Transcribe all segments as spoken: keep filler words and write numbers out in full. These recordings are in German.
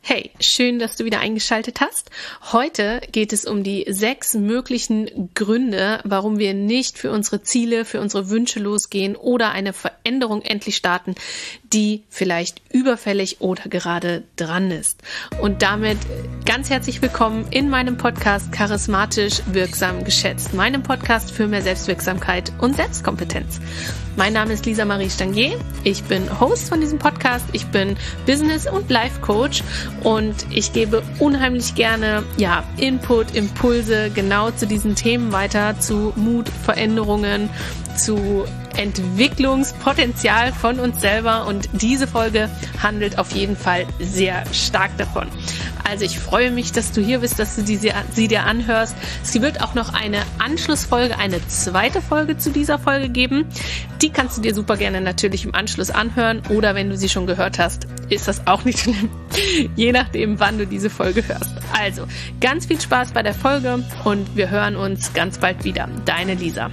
Hey, schön, dass du wieder eingeschaltet hast. Heute geht es um die sechs möglichen Gründe, warum wir nicht für unsere Ziele, für unsere Wünsche losgehen oder eine Veränderung endlich starten, die vielleicht überfällig oder gerade dran ist. Und damit ganz herzlich willkommen in meinem Podcast Charismatisch Wirksam Geschätzt, meinem Podcast für mehr Selbstwirksamkeit und Selbstkompetenz. Mein Name ist Lisa Marie Stangier. Ich bin Host von diesem Podcast. Ich bin Business- und Life-Coach und ich gebe unheimlich gerne ja, Input, Impulse genau zu diesen Themen weiter, zu Mut, Veränderungen, zu Entwicklungspotenzial von uns selber, und diese Folge handelt auf jeden Fall sehr stark davon. Also ich freue mich, dass du hier bist, dass du die, sie dir anhörst. Es wird auch noch eine Anschlussfolge, eine zweite Folge zu dieser Folge geben. Die kannst du dir super gerne natürlich im Anschluss anhören, oder wenn du sie schon gehört hast, ist das auch nicht schlimm, je nachdem, wann du diese Folge hörst. Also ganz viel Spaß bei der Folge und wir hören uns ganz bald wieder. Deine Lisa.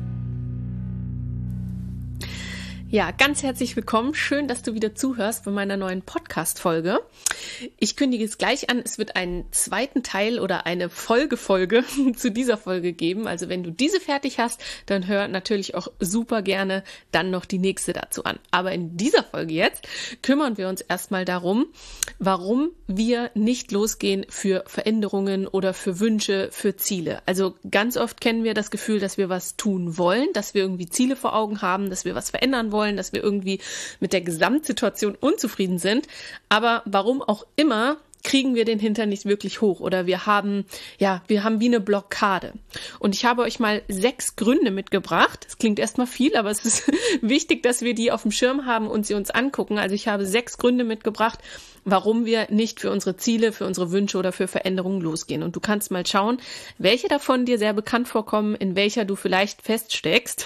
Ja, ganz herzlich willkommen. Schön, dass du wieder zuhörst bei meiner neuen Podcast-Folge. Ich kündige es gleich an, es wird einen zweiten Teil oder eine Folgefolge zu dieser Folge geben. Also wenn du diese fertig hast, dann hör natürlich auch super gerne dann noch die nächste dazu an. Aber in dieser Folge jetzt kümmern wir uns erstmal darum, warum wir nicht losgehen für Veränderungen oder für Wünsche, für Ziele. Also ganz oft kennen wir das Gefühl, dass wir was tun wollen, dass wir irgendwie Ziele vor Augen haben, dass wir was verändern wollen, dass wir irgendwie mit der Gesamtsituation unzufrieden sind. Aber warum auch immer, kriegen wir den Hintern nicht wirklich hoch, oder wir haben, ja, wir haben wie eine Blockade. Und ich habe euch mal sechs Gründe mitgebracht. Das klingt erstmal viel, aber es ist wichtig, dass wir die auf dem Schirm haben und sie uns angucken. Also ich habe sechs Gründe mitgebracht, warum wir nicht für unsere Ziele, für unsere Wünsche oder für Veränderungen losgehen. Und du kannst mal schauen, welche davon dir sehr bekannt vorkommen, in welcher du vielleicht feststeckst,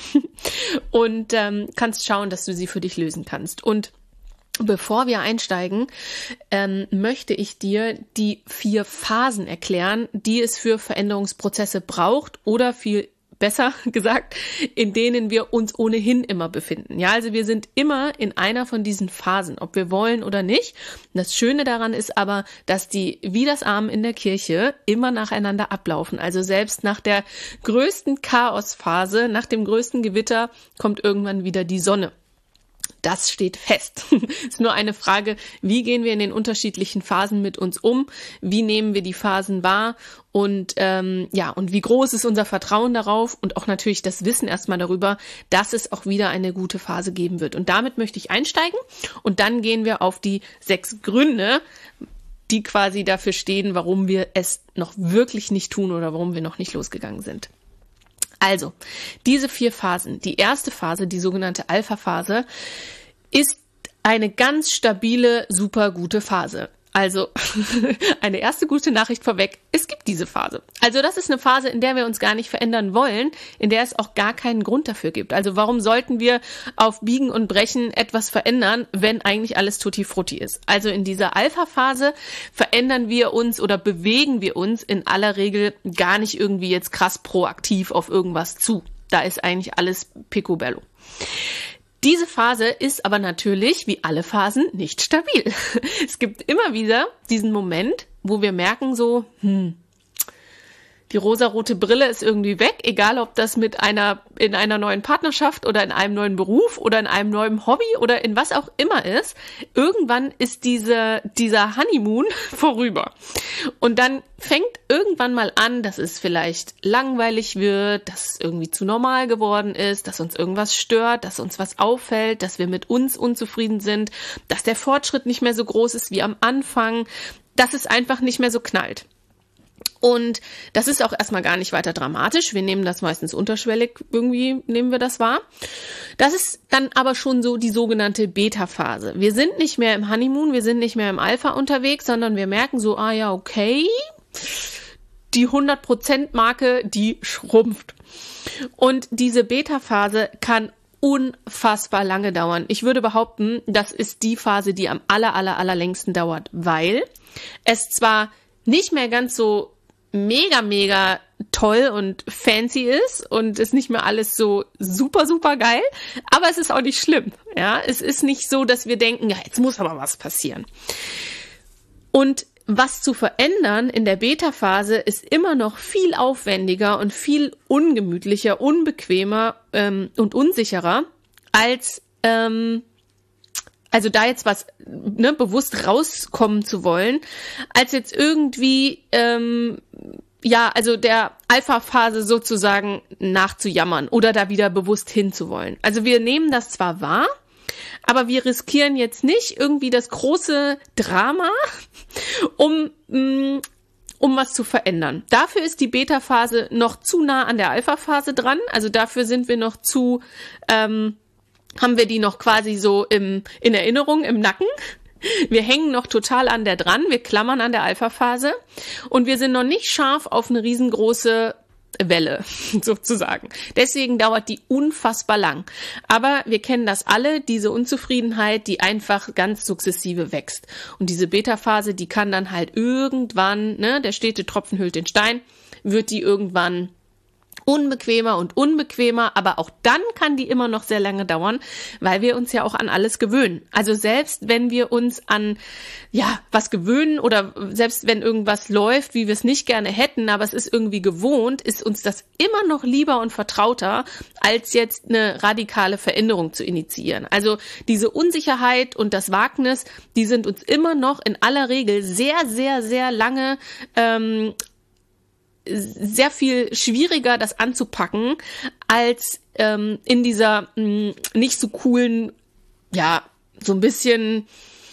und ähm, kannst schauen, dass du sie für dich lösen kannst. Und bevor wir einsteigen, ähm, möchte ich dir die vier Phasen erklären, die es für Veränderungsprozesse braucht, oder viel besser gesagt, in denen wir uns ohnehin immer befinden. Ja, also wir sind immer in einer von diesen Phasen, ob wir wollen oder nicht. Das Schöne daran ist aber, dass die wie das Amen in der Kirche immer nacheinander ablaufen. Also selbst nach der größten Chaosphase, nach dem größten Gewitter, kommt irgendwann wieder die Sonne. Das steht fest. Es ist nur eine Frage, wie gehen wir in den unterschiedlichen Phasen mit uns um? Wie nehmen wir die Phasen wahr? Und ähm, ja, und wie groß ist unser Vertrauen darauf? Und auch natürlich das Wissen erstmal darüber, dass es auch wieder eine gute Phase geben wird. Und damit möchte ich einsteigen. Und dann gehen wir auf die sechs Gründe, die quasi dafür stehen, warum wir es noch wirklich nicht tun oder warum wir noch nicht losgegangen sind. Also, diese vier Phasen. Die erste Phase, die sogenannte Alpha-Phase, ist eine ganz stabile, super gute Phase. Also, eine erste gute Nachricht vorweg, es gibt diese Phase. Also das ist eine Phase, in der wir uns gar nicht verändern wollen, in der es auch gar keinen Grund dafür gibt. Also warum sollten wir auf Biegen und Brechen etwas verändern, wenn eigentlich alles tutti frutti ist? Also in dieser Alpha-Phase verändern wir uns oder bewegen wir uns in aller Regel gar nicht irgendwie jetzt krass proaktiv auf irgendwas zu. Da ist eigentlich alles picobello. Diese Phase ist aber natürlich, wie alle Phasen, nicht stabil. Es gibt immer wieder diesen Moment, wo wir merken so, hm, die rosarote Brille ist irgendwie weg, egal ob das mit einer, in einer neuen Partnerschaft oder in einem neuen Beruf oder in einem neuen Hobby oder in was auch immer ist. Irgendwann ist diese, dieser Honeymoon vorüber. Und dann fängt irgendwann mal an, dass es vielleicht langweilig wird, dass es irgendwie zu normal geworden ist, dass uns irgendwas stört, dass uns was auffällt, dass wir mit uns unzufrieden sind, dass der Fortschritt nicht mehr so groß ist wie am Anfang, dass es einfach nicht mehr so knallt. Und das ist auch erstmal gar nicht weiter dramatisch. Wir nehmen das meistens unterschwellig, irgendwie nehmen wir das wahr. Das ist dann aber schon so die sogenannte Beta-Phase. Wir sind nicht mehr im Honeymoon, wir sind nicht mehr im Alpha unterwegs, sondern wir merken so, ah ja, okay, die hundert Prozent Marke, die schrumpft. Und diese Beta-Phase kann unfassbar lange dauern. Ich würde behaupten, das ist die Phase, die am aller, aller, allerlängsten dauert, weil es zwar nicht mehr ganz so mega, mega toll und fancy ist und ist nicht mehr alles so super, super geil, aber es ist auch nicht schlimm. Ja, es ist nicht so, dass wir denken, ja, jetzt muss aber was passieren. Und was zu verändern in der Beta-Phase ist immer noch viel aufwendiger und viel ungemütlicher, unbequemer ähm, und unsicherer, als ähm, also da jetzt was ne, bewusst rauskommen zu wollen, als jetzt irgendwie ähm, ja, also der Alpha-Phase sozusagen nachzujammern oder da wieder bewusst hinzuwollen. Also wir nehmen das zwar wahr, aber wir riskieren jetzt nicht irgendwie das große Drama, um, um was zu verändern. Dafür ist die Beta-Phase noch zu nah an der Alpha-Phase dran. Also dafür sind wir noch zu, ähm, haben wir die noch quasi so im, in Erinnerung, im Nacken. Wir hängen noch total an der dran, wir klammern an der Alpha-Phase und wir sind noch nicht scharf auf eine riesengroße Welle, sozusagen. Deswegen dauert die unfassbar lang. Aber wir kennen das alle, diese Unzufriedenheit, die einfach ganz sukzessive wächst. Und diese Beta-Phase, die kann dann halt irgendwann, ne, der stete Tropfen hüllt den Stein, wird die irgendwann unbequemer und unbequemer, aber auch dann kann die immer noch sehr lange dauern, weil wir uns ja auch an alles gewöhnen. Also selbst wenn wir uns an ja was gewöhnen oder selbst wenn irgendwas läuft, wie wir es nicht gerne hätten, aber es ist irgendwie gewohnt, ist uns das immer noch lieber und vertrauter, als jetzt eine radikale Veränderung zu initiieren. Also diese Unsicherheit und das Wagnis, die sind uns immer noch in aller Regel sehr, sehr, sehr lange ähm, sehr viel schwieriger, das anzupacken, als ähm, in dieser mh, nicht so coolen, ja, so ein bisschen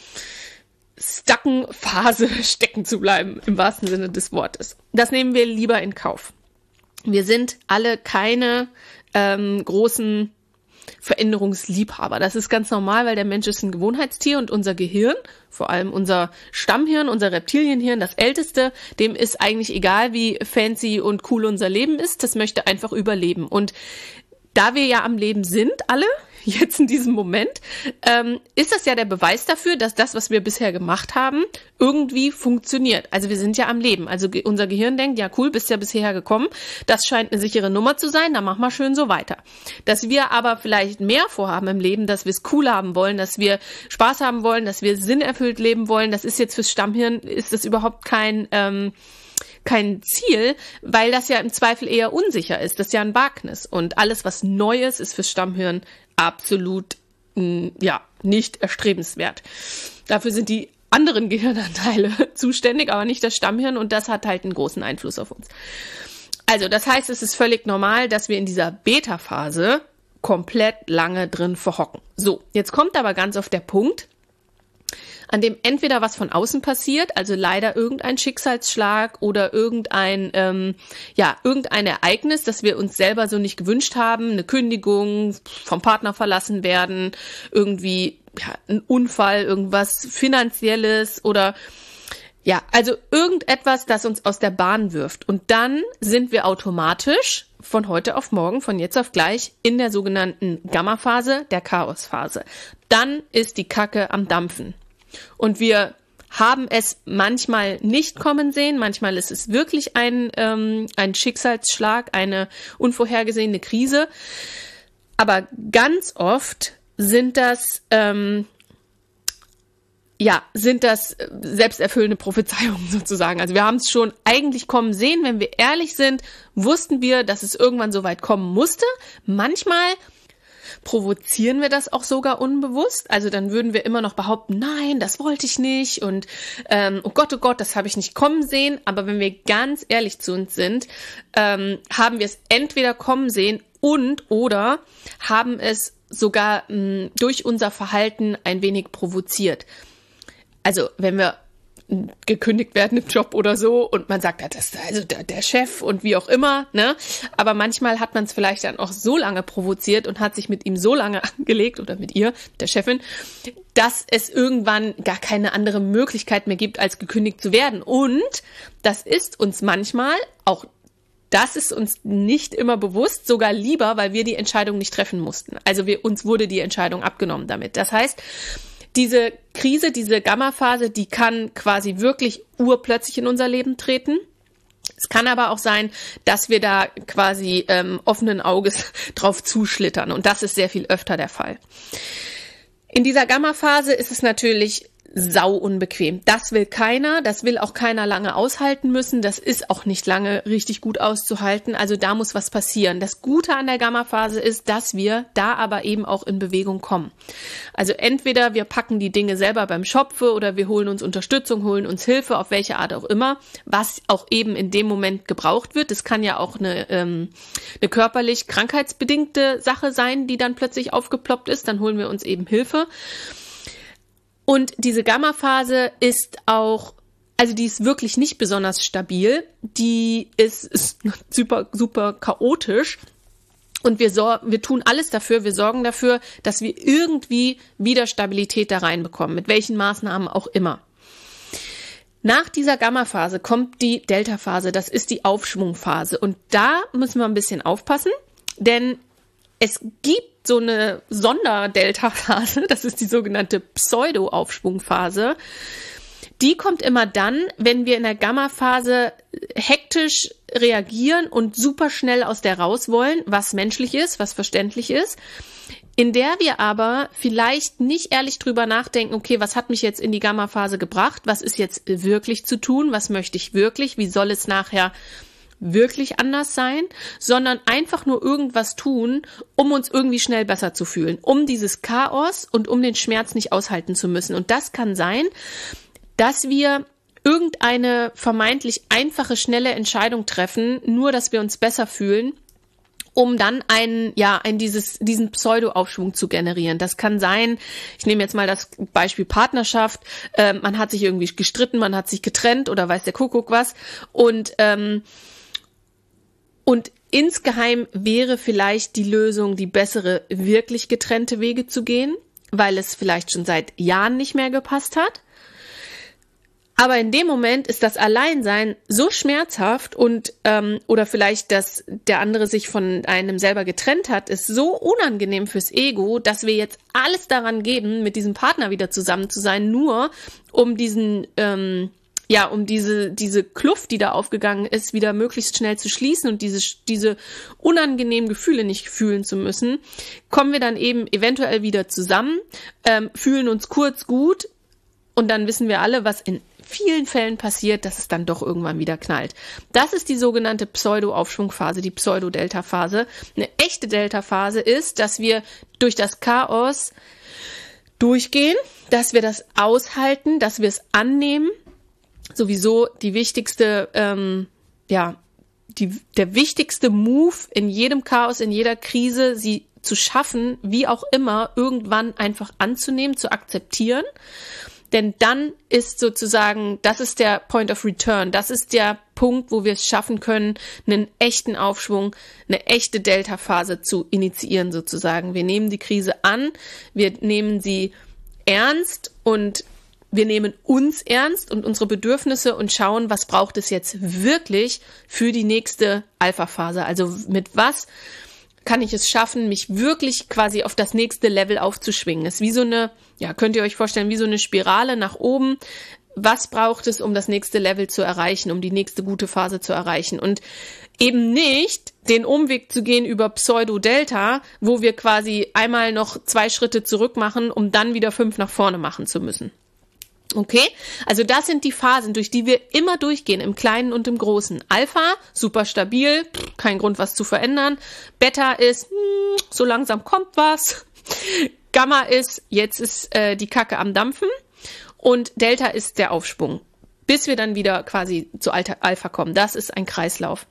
stucken Phase stecken zu bleiben, im wahrsten Sinne des Wortes. Das nehmen wir lieber in Kauf. Wir sind alle keine ähm, großen Veränderungsliebhaber. Das ist ganz normal, weil der Mensch ist ein Gewohnheitstier und unser Gehirn, vor allem unser Stammhirn, unser Reptilienhirn, das älteste, dem ist eigentlich egal, wie fancy und cool unser Leben ist, das möchte einfach überleben. Und da wir ja am Leben sind, alle, jetzt in diesem Moment, ähm, ist das ja der Beweis dafür, dass das, was wir bisher gemacht haben, irgendwie funktioniert. Also wir sind ja am Leben. Also ge- unser Gehirn denkt, ja cool, bist ja bisher gekommen, das scheint eine sichere Nummer zu sein, dann mach mal schön so weiter. Dass wir aber vielleicht mehr vorhaben im Leben, dass wir es cool haben wollen, dass wir Spaß haben wollen, dass wir sinnerfüllt leben wollen, das ist jetzt fürs Stammhirn, ist das überhaupt kein... Ähm, kein Ziel, weil das ja im Zweifel eher unsicher ist. Das ist ja ein Wagnis. Und alles, was Neues, ist fürs Stammhirn absolut, mh, ja, nicht erstrebenswert. Dafür sind die anderen Gehirnanteile zuständig, aber nicht das Stammhirn. Und das hat halt einen großen Einfluss auf uns. Also, das heißt, es ist völlig normal, dass wir in dieser Beta-Phase komplett lange drin verhocken. So, jetzt kommt aber ganz auf der Punkt, an dem entweder was von außen passiert, also leider irgendein Schicksalsschlag oder irgendein, ähm, ja, irgendein Ereignis, das wir uns selber so nicht gewünscht haben, eine Kündigung, vom Partner verlassen werden, irgendwie, ja, ein Unfall, irgendwas Finanzielles oder, ja, also irgendetwas, das uns aus der Bahn wirft. Und dann sind wir automatisch von heute auf morgen, von jetzt auf gleich, in der sogenannten Gamma-Phase, der Chaos-Phase. Dann ist die Kacke am Dampfen. Und wir haben es manchmal nicht kommen sehen, manchmal ist es wirklich ein, ähm, ein Schicksalsschlag, eine unvorhergesehene Krise. Aber ganz oft sind das, ähm, ja, sind das selbsterfüllende Prophezeiungen sozusagen. Also wir haben es schon eigentlich kommen sehen, wenn wir ehrlich sind, wussten wir, dass es irgendwann so weit kommen musste. Manchmal provozieren wir das auch sogar unbewusst. Also dann würden wir immer noch behaupten, nein, das wollte ich nicht und ähm, oh Gott, oh Gott, das habe ich nicht kommen sehen. Aber wenn wir ganz ehrlich zu uns sind, ähm, haben wir es entweder kommen sehen und oder haben es sogar mh, durch unser Verhalten ein wenig provoziert. Also wenn wir gekündigt werden im Job oder so und man sagt, ja, das ist also der, der Chef und wie auch immer, ne? Aber manchmal hat man es vielleicht dann auch so lange provoziert und hat sich mit ihm so lange angelegt oder mit ihr, der Chefin, dass es irgendwann gar keine andere Möglichkeit mehr gibt, als gekündigt zu werden. Und das ist uns manchmal, auch das ist uns nicht immer bewusst, sogar lieber, weil wir die Entscheidung nicht treffen mussten. Also wir, uns wurde die Entscheidung abgenommen damit. Das heißt, diese Krise, diese Gamma-Phase, die kann quasi wirklich urplötzlich in unser Leben treten. Es kann aber auch sein, dass wir da quasi ähm, offenen Auges drauf zuschlittern. Und das ist sehr viel öfter der Fall. In dieser Gamma-Phase ist es natürlich sau unbequem. Das will keiner, das will auch keiner lange aushalten müssen, das ist auch nicht lange richtig gut auszuhalten, also da muss was passieren. Das Gute an der Gamma-Phase ist, dass wir da aber eben auch in Bewegung kommen. Also entweder wir packen die Dinge selber beim Schopfe oder wir holen uns Unterstützung, holen uns Hilfe, auf welche Art auch immer, was auch eben in dem Moment gebraucht wird. Das kann ja auch eine, ähm, eine körperlich krankheitsbedingte Sache sein, die dann plötzlich aufgeploppt ist, dann holen wir uns eben Hilfe. Und diese Gamma-Phase ist auch, also die ist wirklich nicht besonders stabil, die ist, ist super, super chaotisch und wir, sor- wir tun alles dafür, wir sorgen dafür, dass wir irgendwie wieder Stabilität da reinbekommen, mit welchen Maßnahmen auch immer. Nach dieser Gamma-Phase kommt die Delta-Phase, das ist die Aufschwungphase und da müssen wir ein bisschen aufpassen, denn es gibt so eine Sonder-Delta-Phase, das ist die sogenannte Pseudo-Aufschwungphase. Die kommt immer dann, wenn wir in der Gamma-Phase hektisch reagieren und super schnell aus der raus wollen, was menschlich ist, was verständlich ist, in der wir aber vielleicht nicht ehrlich drüber nachdenken, okay, was hat mich jetzt in die Gamma-Phase gebracht, was ist jetzt wirklich zu tun, was möchte ich wirklich, wie soll es nachher wirklich anders sein, sondern einfach nur irgendwas tun, um uns irgendwie schnell besser zu fühlen, um dieses Chaos und um den Schmerz nicht aushalten zu müssen. Und das kann sein, dass wir irgendeine vermeintlich einfache, schnelle Entscheidung treffen, nur dass wir uns besser fühlen, um dann einen, ja, einen dieses, diesen Pseudo-Aufschwung zu generieren. Das kann sein, ich nehme jetzt mal das Beispiel Partnerschaft, äh, man hat sich irgendwie gestritten, man hat sich getrennt oder weiß der Kuckuck was und ähm, Und insgeheim wäre vielleicht die Lösung, die bessere, wirklich getrennte Wege zu gehen, weil es vielleicht schon seit Jahren nicht mehr gepasst hat. Aber in dem Moment ist das Alleinsein so schmerzhaft und ähm, oder vielleicht, dass der andere sich von einem selber getrennt hat, ist so unangenehm fürs Ego, dass wir jetzt alles daran geben, mit diesem Partner wieder zusammen zu sein, nur um diesen ähm, ja, um diese, diese Kluft, die da aufgegangen ist, wieder möglichst schnell zu schließen und diese, diese unangenehmen Gefühle nicht fühlen zu müssen, kommen wir dann eben eventuell wieder zusammen, ähm, fühlen uns kurz gut und dann wissen wir alle, was in vielen Fällen passiert, dass es dann doch irgendwann wieder knallt. Das ist die sogenannte Pseudo-Aufschwungphase, die Pseudo-Delta-Phase. Eine echte Delta-Phase ist, dass wir durch das Chaos durchgehen, dass wir das aushalten, dass wir es annehmen. Sowieso die wichtigste, ähm, ja, die, der wichtigste Move in jedem Chaos, in jeder Krise, sie zu schaffen, wie auch immer, irgendwann einfach anzunehmen, zu akzeptieren. Denn dann ist sozusagen, das ist der Point of Return, das ist der Punkt, wo wir es schaffen können, einen echten Aufschwung, eine echte Delta-Phase zu initiieren sozusagen. Wir nehmen die Krise an, wir nehmen sie ernst und wir nehmen uns ernst und unsere Bedürfnisse und schauen, was braucht es jetzt wirklich für die nächste Alpha-Phase. Also mit was kann ich es schaffen, mich wirklich quasi auf das nächste Level aufzuschwingen. Es ist wie so eine, ja, könnt ihr euch vorstellen, wie so eine Spirale nach oben. Was braucht es, um das nächste Level zu erreichen, um die nächste gute Phase zu erreichen? Und eben nicht den Umweg zu gehen über Pseudo-Delta, wo wir quasi einmal noch zwei Schritte zurück machen, um dann wieder fünf nach vorne machen zu müssen. Okay, also das sind die Phasen, durch die wir immer durchgehen, im Kleinen und im Großen. Alpha, super stabil, kein Grund, was zu verändern. Beta ist, hm, so langsam kommt was. Gamma ist, jetzt ist äh, die Kacke am Dampfen. Und Delta ist der Aufschwung, bis wir dann wieder quasi zu Alpha kommen. Das ist ein Kreislauf.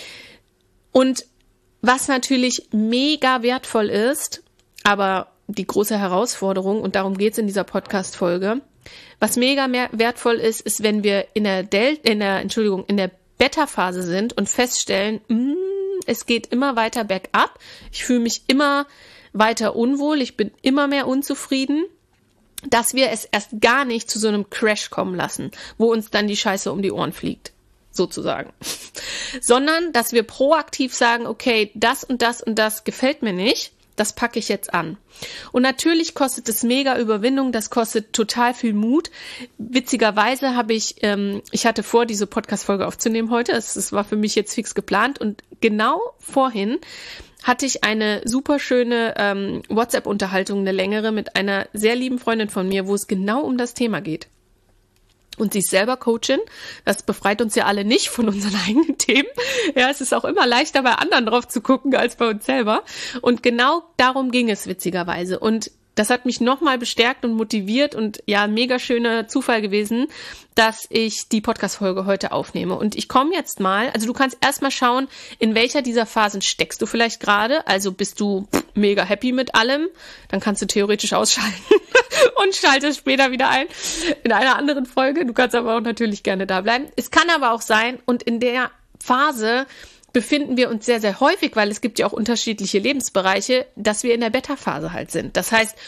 Und was natürlich mega wertvoll ist, aber die große Herausforderung, und darum geht's in dieser Podcast-Folge, was mega mehr wertvoll ist, ist, wenn wir in der Del- in der, Entschuldigung, in der Beta-Phase sind und feststellen, mh, es geht immer weiter bergab, ich fühle mich immer weiter unwohl, ich bin immer mehr unzufrieden, dass wir es erst gar nicht zu so einem Crash kommen lassen, wo uns dann die Scheiße um die Ohren fliegt, sozusagen. Sondern, dass wir proaktiv sagen, okay, das und das und das gefällt mir nicht, das packe ich jetzt an. Und natürlich kostet es mega Überwindung, das kostet total viel Mut. Witzigerweise habe ich, ähm, ich hatte vor, diese Podcast-Folge aufzunehmen heute, es, es war für mich jetzt fix geplant und genau vorhin hatte ich eine super schöne ähm, WhatsApp-Unterhaltung, eine längere, mit einer sehr lieben Freundin von mir, wo es genau um das Thema geht. Und sie ist selber Coachin. Das befreit uns ja alle nicht von unseren eigenen Themen. Ja, es ist auch immer leichter, bei anderen drauf zu gucken, als bei uns selber. Und genau darum ging es witzigerweise. Und das hat mich nochmal bestärkt und motiviert und ja, mega schöner Zufall gewesen, dass ich die Podcast-Folge heute aufnehme. Und ich komme jetzt mal, also du kannst erstmal schauen, in welcher dieser Phasen steckst du vielleicht gerade. Also bist du mega happy mit allem, dann kannst du theoretisch ausschalten und schaltest später wieder ein in einer anderen Folge. Du kannst aber auch natürlich gerne da bleiben. Es kann aber auch sein, und in der Phase befinden wir uns sehr, sehr häufig, weil es gibt ja auch unterschiedliche Lebensbereiche, dass wir in der Beta-Phase halt sind. Das heißt,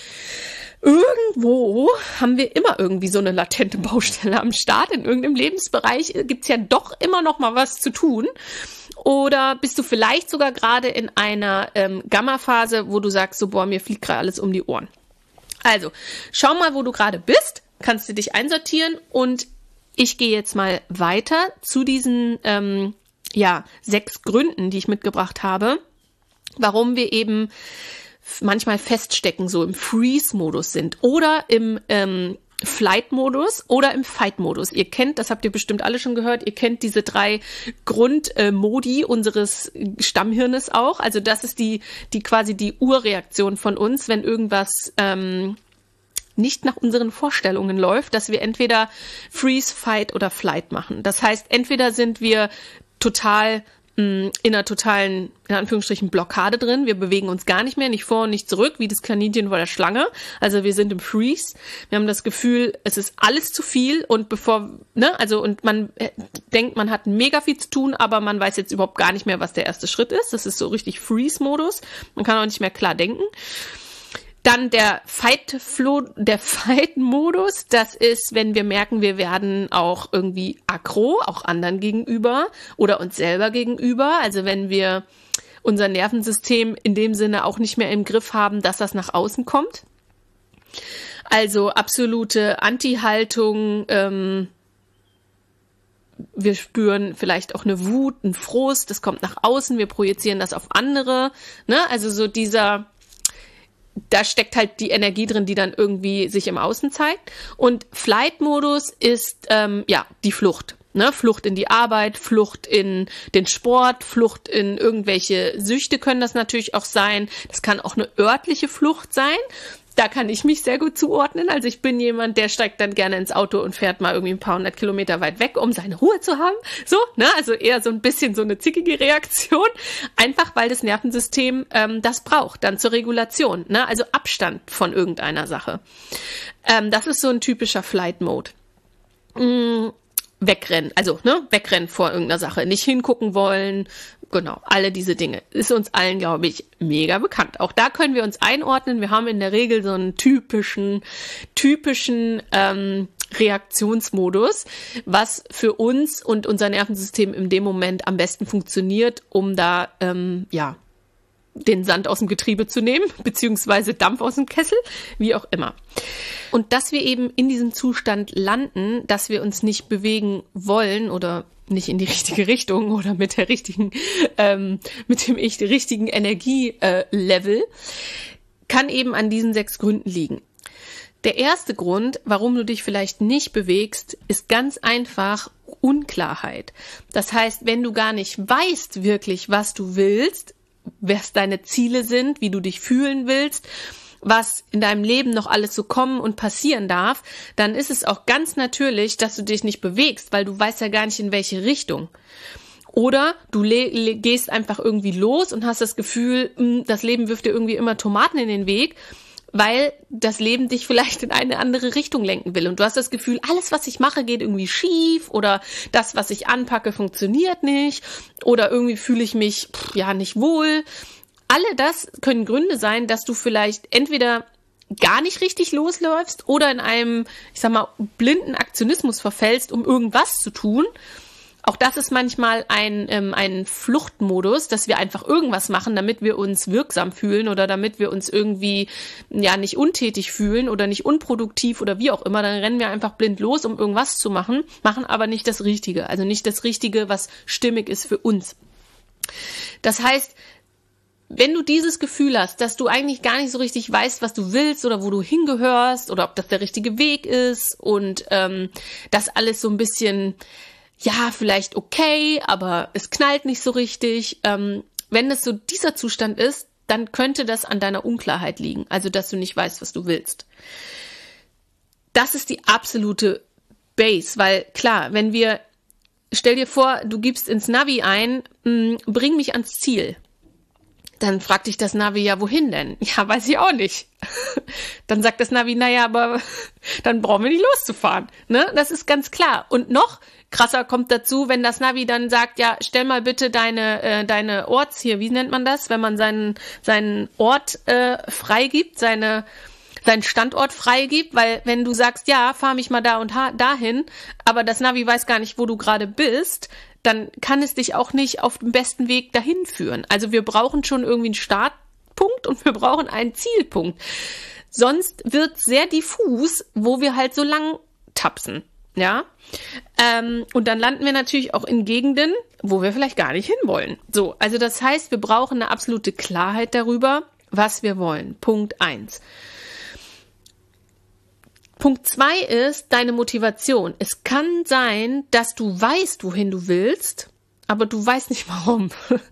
irgendwo haben wir immer irgendwie so eine latente Baustelle am Start. In irgendeinem Lebensbereich gibt's ja doch immer noch mal was zu tun. Oder bist du vielleicht sogar gerade in einer ähm, Gamma-Phase, wo du sagst, so boah, mir fliegt gerade alles um die Ohren. Also, schau mal, wo du gerade bist, kannst du dich einsortieren, und ich gehe jetzt mal weiter zu diesen ähm, ja, sechs Gründen, die ich mitgebracht habe, warum wir eben manchmal feststecken, so im Freeze-Modus sind oder im ähm, Flight-Modus oder im Fight-Modus. Ihr kennt, das habt ihr bestimmt alle schon gehört, ihr kennt diese drei Grundmodi äh, unseres Stammhirnes auch. Also das ist die, die quasi die Urreaktion von uns, wenn irgendwas ähm, nicht nach unseren Vorstellungen läuft, dass wir entweder Freeze, Fight oder Flight machen. Das heißt, entweder sind wir total mh, in einer totalen, in Anführungsstrichen, Blockade drin. Wir bewegen uns gar nicht mehr, nicht vor und nicht zurück, wie das Kaninchen vor der Schlange. Also wir sind im Freeze. Wir haben das Gefühl, es ist alles zu viel, und bevor, ne, also, und man äh, denkt, man hat mega viel zu tun, aber man weiß jetzt überhaupt gar nicht mehr, was der erste Schritt ist. Das ist so richtig Freeze-Modus. Man kann auch nicht mehr klar denken. Dann der Fight-Flow, der Fight-Modus, das ist, wenn wir merken, wir werden auch irgendwie aggro, auch anderen gegenüber oder uns selber gegenüber. Also wenn wir unser Nervensystem in dem Sinne auch nicht mehr im Griff haben, dass das nach außen kommt. Also absolute Anti-Haltung, ähm, wir spüren vielleicht auch eine Wut, einen Frust, das kommt nach außen, wir projizieren das auf andere, ne? Also so dieser, da steckt halt die Energie drin, die dann irgendwie sich im Außen zeigt. Und Flight-Modus ist ähm, ja die Flucht. Ne? Flucht in die Arbeit, Flucht in den Sport, Flucht in irgendwelche Süchte können das natürlich auch sein. Das kann auch eine örtliche Flucht sein. Da kann ich mich sehr gut zuordnen. Also ich bin jemand, der steigt dann gerne ins Auto und fährt mal irgendwie ein paar hundert Kilometer weit weg, um seine Ruhe zu haben. So, ne? Also eher so ein bisschen so eine zickige Reaktion. Einfach, weil das Nervensystem ähm, das braucht, dann zur Regulation. Ne? Also Abstand von irgendeiner Sache. Ähm, das ist so ein typischer Flight-Mode. Mm, wegrennen, also ne, wegrennen vor irgendeiner Sache, nicht hingucken wollen. Genau, alle diese Dinge. Ist uns allen, glaube ich, mega bekannt. Auch da können wir uns einordnen. Wir haben in der Regel so einen typischen, typischen ähm, Reaktionsmodus, was für uns und unser Nervensystem in dem Moment am besten funktioniert, um da, ähm, ja, den Sand aus dem Getriebe zu nehmen, beziehungsweise Dampf aus dem Kessel, wie auch immer. Und dass wir eben in diesem Zustand landen, dass wir uns nicht bewegen wollen oder nicht in die richtige Richtung oder mit der richtigen, ähm, mit dem echt richtigen Energielevel, äh, kann eben an diesen sechs Gründen liegen. Der erste Grund, warum du dich vielleicht nicht bewegst, ist ganz einfach Unklarheit. Das heißt, wenn du gar nicht weißt wirklich, was du willst, was deine Ziele sind, wie du dich fühlen willst, was in deinem Leben noch alles so kommen und passieren darf, dann ist es auch ganz natürlich, dass du dich nicht bewegst, weil du weißt ja gar nicht, in welche Richtung. Oder du le- le- gehst einfach irgendwie los und hast das Gefühl, mh, das Leben wirft dir irgendwie immer Tomaten in den Weg, weil das Leben dich vielleicht in eine andere Richtung lenken will. Und du hast das Gefühl, alles, was ich mache, geht irgendwie schief, oder das, was ich anpacke, funktioniert nicht, oder irgendwie fühle ich mich pff, ja nicht wohl. Alle das können Gründe sein, dass du vielleicht entweder gar nicht richtig losläufst oder in einem, ich sag mal, blinden Aktionismus verfällst, um irgendwas zu tun. Auch das ist manchmal ein, ähm, ein Fluchtmodus, dass wir einfach irgendwas machen, damit wir uns wirksam fühlen oder damit wir uns irgendwie ja nicht untätig fühlen oder nicht unproduktiv oder wie auch immer. Dann rennen wir einfach blind los, um irgendwas zu machen, machen aber nicht das Richtige. Also nicht das Richtige, was stimmig ist für uns. Das heißt, wenn du dieses Gefühl hast, dass du eigentlich gar nicht so richtig weißt, was du willst oder wo du hingehörst oder ob das der richtige Weg ist und ähm, das alles so ein bisschen, ja, vielleicht okay, aber es knallt nicht so richtig. Ähm, wenn das so dieser Zustand ist, dann könnte das an deiner Unklarheit liegen, also dass du nicht weißt, was du willst. Das ist die absolute Base, weil klar, wenn wir, stell dir vor, du gibst ins Navi ein, mh, bring mich ans Ziel. Dann fragt dich das Navi, ja, wohin denn? Ja, weiß ich auch nicht. Dann sagt das Navi, naja, aber dann brauchen wir nicht loszufahren. Ne? Das ist ganz klar. Und noch krasser kommt dazu, wenn das Navi dann sagt, ja, stell mal bitte deine äh, deine Orts hier, wie nennt man das, wenn man seinen seinen Ort äh, freigibt, seine seinen Standort freigibt, weil wenn du sagst, ja, fahr mich mal da und ha- dahin, aber das Navi weiß gar nicht, wo du gerade bist, dann kann es dich auch nicht auf dem besten Weg dahin führen. Also wir brauchen schon irgendwie einen Startpunkt und wir brauchen einen Zielpunkt. Sonst wird sehr diffus, wo wir halt so lang tapsen, ja. Ähm, und dann landen wir natürlich auch in Gegenden, wo wir vielleicht gar nicht hinwollen. So, also das heißt, wir brauchen eine absolute Klarheit darüber, was wir wollen. Punkt eins. Punkt zwei ist deine Motivation. Es kann sein, dass du weißt, wohin du willst, aber du weißt nicht warum.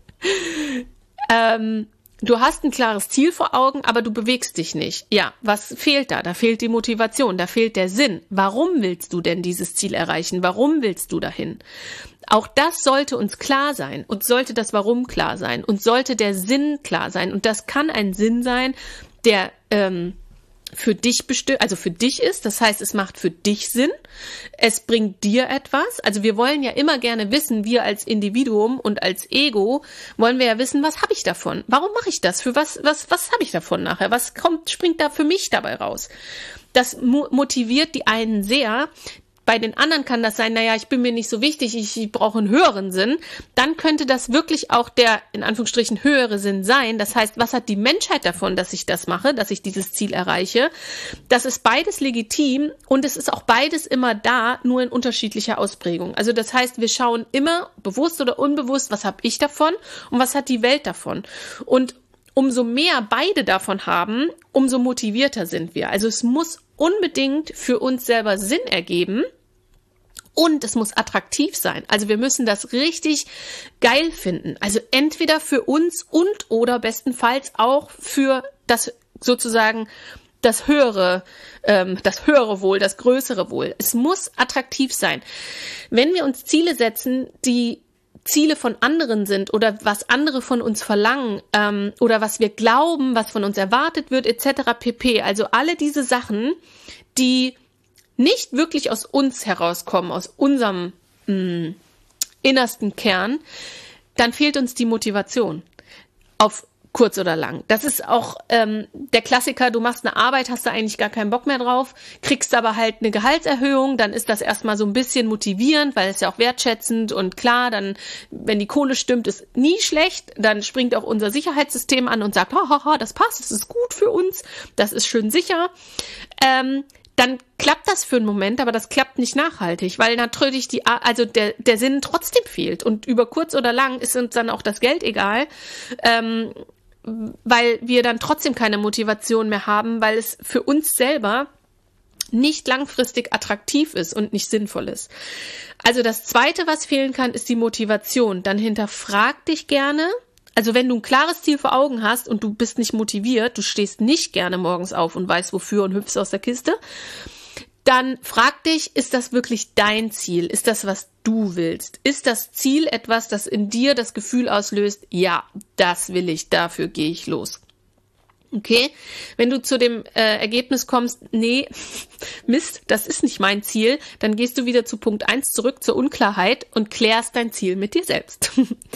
ähm, du hast ein klares Ziel vor Augen, aber du bewegst dich nicht. Ja, was fehlt da? Da fehlt die Motivation, da fehlt der Sinn. Warum willst du denn dieses Ziel erreichen? Warum willst du dahin? Auch das sollte uns klar sein und sollte das Warum klar sein und sollte der Sinn klar sein. Und das kann ein Sinn sein, der ähm, für dich bestimmt, also für dich ist, das heißt, es macht für dich Sinn, es bringt dir etwas, also wir wollen ja immer gerne wissen, wir als Individuum und als Ego wollen wir ja wissen, was habe ich davon, warum mache ich das, für was, was, was habe ich davon nachher, was kommt, springt da für mich dabei raus. Das mo- motiviert die einen sehr. Bei den anderen kann das sein, naja, ich bin mir nicht so wichtig, ich, ich brauche einen höheren Sinn. Dann könnte das wirklich auch der, in Anführungsstrichen, höhere Sinn sein. Das heißt, was hat die Menschheit davon, dass ich das mache, dass ich dieses Ziel erreiche? Das ist beides legitim und es ist auch beides immer da, nur in unterschiedlicher Ausprägung. Also das heißt, wir schauen immer, bewusst oder unbewusst, was habe ich davon und was hat die Welt davon? Und umso mehr beide davon haben, umso motivierter sind wir. Also es muss unbedingt für uns selber Sinn ergeben und es muss attraktiv sein. Also wir müssen das richtig geil finden. Also entweder für uns und oder bestenfalls auch für das sozusagen das höhere, ähm, das höhere Wohl, das größere Wohl. Es muss attraktiv sein. Wenn wir uns Ziele setzen, die Ziele von anderen sind oder was andere von uns verlangen ähm, oder was wir glauben, was von uns erwartet wird, et cetera pp. Also alle diese Sachen, die nicht wirklich aus uns herauskommen, aus unserem mh, innersten Kern, dann fehlt uns die Motivation auf kurz oder lang. Das ist auch ähm, der Klassiker, du machst eine Arbeit, hast da eigentlich gar keinen Bock mehr drauf, kriegst aber halt eine Gehaltserhöhung, dann ist das erstmal so ein bisschen motivierend, weil es ja auch wertschätzend und klar, dann, wenn die Kohle stimmt, ist nie schlecht, dann springt auch unser Sicherheitssystem an und sagt, haha, das passt, das ist gut für uns, das ist schön sicher. Ähm, dann klappt das für einen Moment, aber das klappt nicht nachhaltig, weil natürlich die, also der, der Sinn trotzdem fehlt und über kurz oder lang ist uns dann auch das Geld egal, ähm, weil wir dann trotzdem keine Motivation mehr haben, weil es für uns selber nicht langfristig attraktiv ist und nicht sinnvoll ist. Also das Zweite, was fehlen kann, ist die Motivation. Dann hinterfrag dich gerne. Also wenn du ein klares Ziel vor Augen hast und du bist nicht motiviert, du stehst nicht gerne morgens auf und weißt wofür und hüpfst aus der Kiste, dann frag dich, ist das wirklich dein Ziel? Ist das, was du willst? Ist das Ziel etwas, das in dir das Gefühl auslöst, ja, das will ich, dafür gehe ich los? Okay, wenn du zu dem äh, Ergebnis kommst, nee, Mist, das ist nicht mein Ziel, dann gehst du wieder zu Punkt eins zurück, zur Unklarheit und klärst dein Ziel mit dir selbst.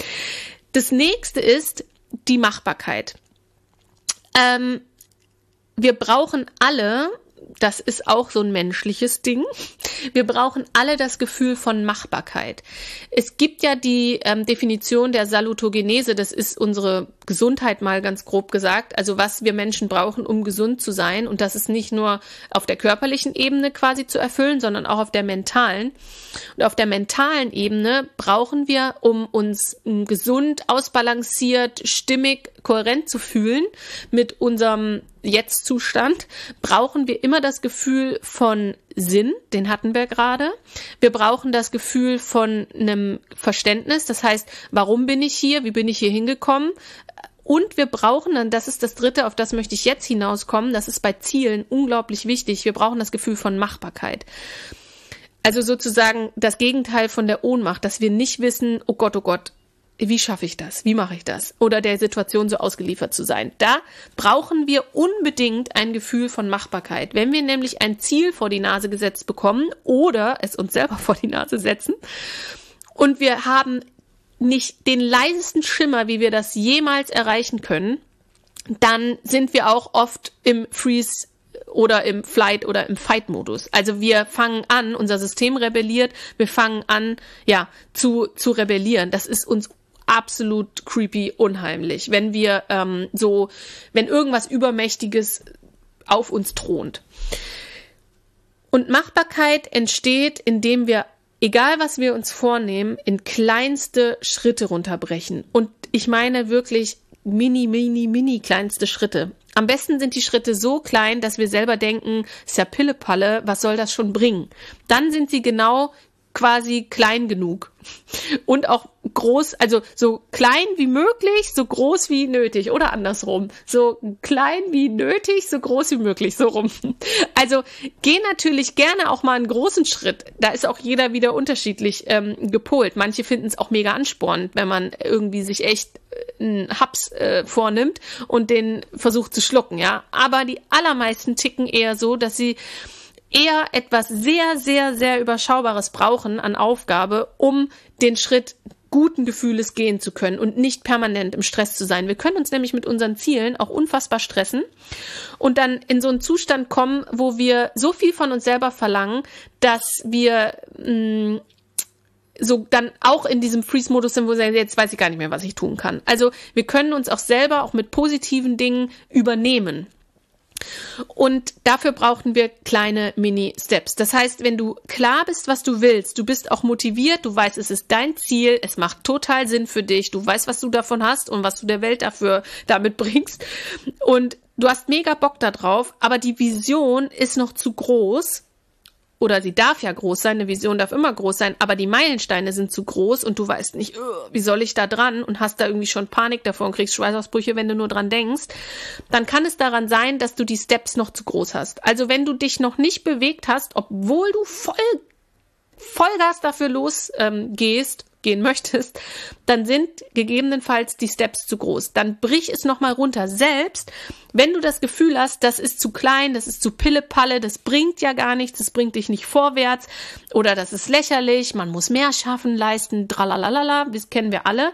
Das nächste ist die Machbarkeit. Ähm, wir brauchen alle Das ist auch so ein menschliches Ding. Wir brauchen alle das Gefühl von Machbarkeit. Es gibt ja die ähm, Definition der Salutogenese, das ist unsere Gesundheit mal ganz grob gesagt, also was wir Menschen brauchen, um gesund zu sein. Und das ist nicht nur auf der körperlichen Ebene quasi zu erfüllen, sondern auch auf der mentalen. Und auf der mentalen Ebene brauchen wir, um uns ähm, gesund, ausbalanciert, stimmig, kohärent zu fühlen mit unserem Jetzt-Zustand, brauchen wir immer das Gefühl von Sinn, den hatten wir gerade. Wir brauchen das Gefühl von einem Verständnis, das heißt, warum bin ich hier, wie bin ich hier hingekommen? Und wir brauchen, und das ist das Dritte, auf das möchte ich jetzt hinauskommen, das ist bei Zielen unglaublich wichtig, wir brauchen das Gefühl von Machbarkeit. Also sozusagen das Gegenteil von der Ohnmacht, dass wir nicht wissen, oh Gott, oh Gott, wie schaffe ich das? Wie mache ich das? Oder der Situation so ausgeliefert zu sein. Da brauchen wir unbedingt ein Gefühl von Machbarkeit. Wenn wir nämlich ein Ziel vor die Nase gesetzt bekommen oder es uns selber vor die Nase setzen und wir haben nicht den leisesten Schimmer, wie wir das jemals erreichen können, dann sind wir auch oft im Freeze oder im Flight oder im Fight-Modus. Also wir fangen an, unser System rebelliert, wir fangen an, ja, zu, zu rebellieren. Das ist uns absolut creepy, unheimlich, wenn wir ähm, so, wenn irgendwas Übermächtiges auf uns thront. Und Machbarkeit entsteht, indem wir, egal was wir uns vornehmen, in kleinste Schritte runterbrechen. Und ich meine wirklich mini, mini, mini kleinste Schritte. Am besten sind die Schritte so klein, dass wir selber denken, ist ja Pillepalle, was soll das schon bringen? Dann sind sie genau quasi klein genug und auch groß, also so klein wie möglich, so groß wie nötig oder andersrum, so klein wie nötig, so groß wie möglich, so rum. Also geh natürlich gerne auch mal einen großen Schritt, da ist auch jeder wieder unterschiedlich ähm, gepolt. Manche finden es auch mega anspornend, wenn man irgendwie sich echt einen Haps äh, vornimmt und den versucht zu schlucken, ja. Aber die allermeisten ticken eher so, dass sie eher etwas sehr, sehr, sehr Überschaubares brauchen an Aufgabe, um den Schritt guten Gefühles gehen zu können und nicht permanent im Stress zu sein. Wir können uns nämlich mit unseren Zielen auch unfassbar stressen und dann in so einen Zustand kommen, wo wir so viel von uns selber verlangen, dass wir mh, so dann auch in diesem Freeze-Modus sind, wo wir sagen, jetzt weiß ich gar nicht mehr, was ich tun kann. Also wir können uns auch selber auch mit positiven Dingen übernehmen. Und dafür brauchen wir kleine Mini-Steps. Das heißt, wenn du klar bist, was du willst, du bist auch motiviert, du weißt, es ist dein Ziel, es macht total Sinn für dich, du weißt, was du davon hast und was du der Welt dafür damit bringst und du hast mega Bock da drauf, aber die Vision ist noch zu groß. Oder sie darf ja groß sein, eine Vision darf immer groß sein, aber die Meilensteine sind zu groß und du weißt nicht, wie soll ich da dran und hast da irgendwie schon Panik davor und kriegst Schweißausbrüche, wenn du nur dran denkst, dann kann es daran sein, dass du die Steps noch zu groß hast. Also wenn du dich noch nicht bewegt hast, obwohl du voll Vollgas dafür losgehst, ähm, gehst, gehen möchtest, dann sind gegebenenfalls die Steps zu groß. Dann brich es nochmal runter. Selbst wenn du das Gefühl hast, das ist zu klein, das ist zu Pillepalle, das bringt ja gar nichts, das bringt dich nicht vorwärts oder das ist lächerlich, man muss mehr schaffen, leisten, tralalala, das kennen wir alle.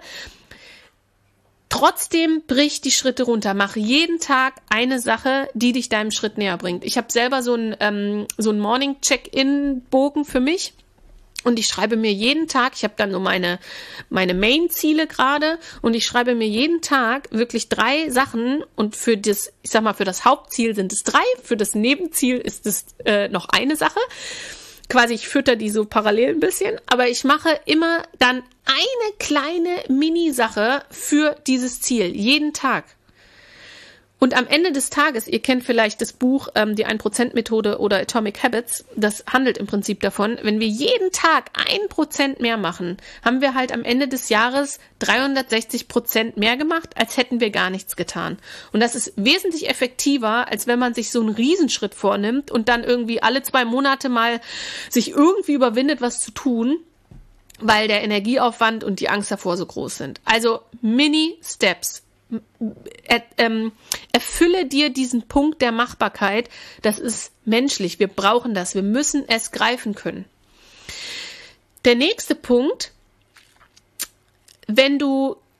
Trotzdem brich die Schritte runter. Mach jeden Tag eine Sache, die dich deinem Schritt näher bringt. Ich habe selber so einen ähm, so einen Morning-Check-In-Bogen für mich. Und ich schreibe mir jeden Tag, ich habe dann so meine, meine Main-Ziele gerade und ich schreibe mir jeden Tag wirklich drei Sachen und für das, ich sag mal, für das Hauptziel sind es drei, für das Nebenziel ist es äh, noch eine Sache. Quasi, ich fütter die so parallel ein bisschen, aber ich mache immer dann eine kleine Mini-Sache für dieses Ziel, jeden Tag. Und am Ende des Tages, ihr kennt vielleicht das Buch ähm, die ein Prozent Methode oder Atomic Habits, das handelt im Prinzip davon, wenn wir jeden Tag ein Prozent mehr machen, haben wir halt am Ende des Jahres dreihundertsechzig Prozent mehr gemacht, als hätten wir gar nichts getan. Und das ist wesentlich effektiver, als wenn man sich so einen Riesenschritt vornimmt und dann irgendwie alle zwei Monate mal sich irgendwie überwindet, was zu tun, weil der Energieaufwand und die Angst davor so groß sind. Also Mini-Steps. Er, ähm, erfülle dir diesen Punkt der Machbarkeit. Das ist menschlich. Wir brauchen das. Wir müssen es greifen können. Der nächste Punkt, wenn du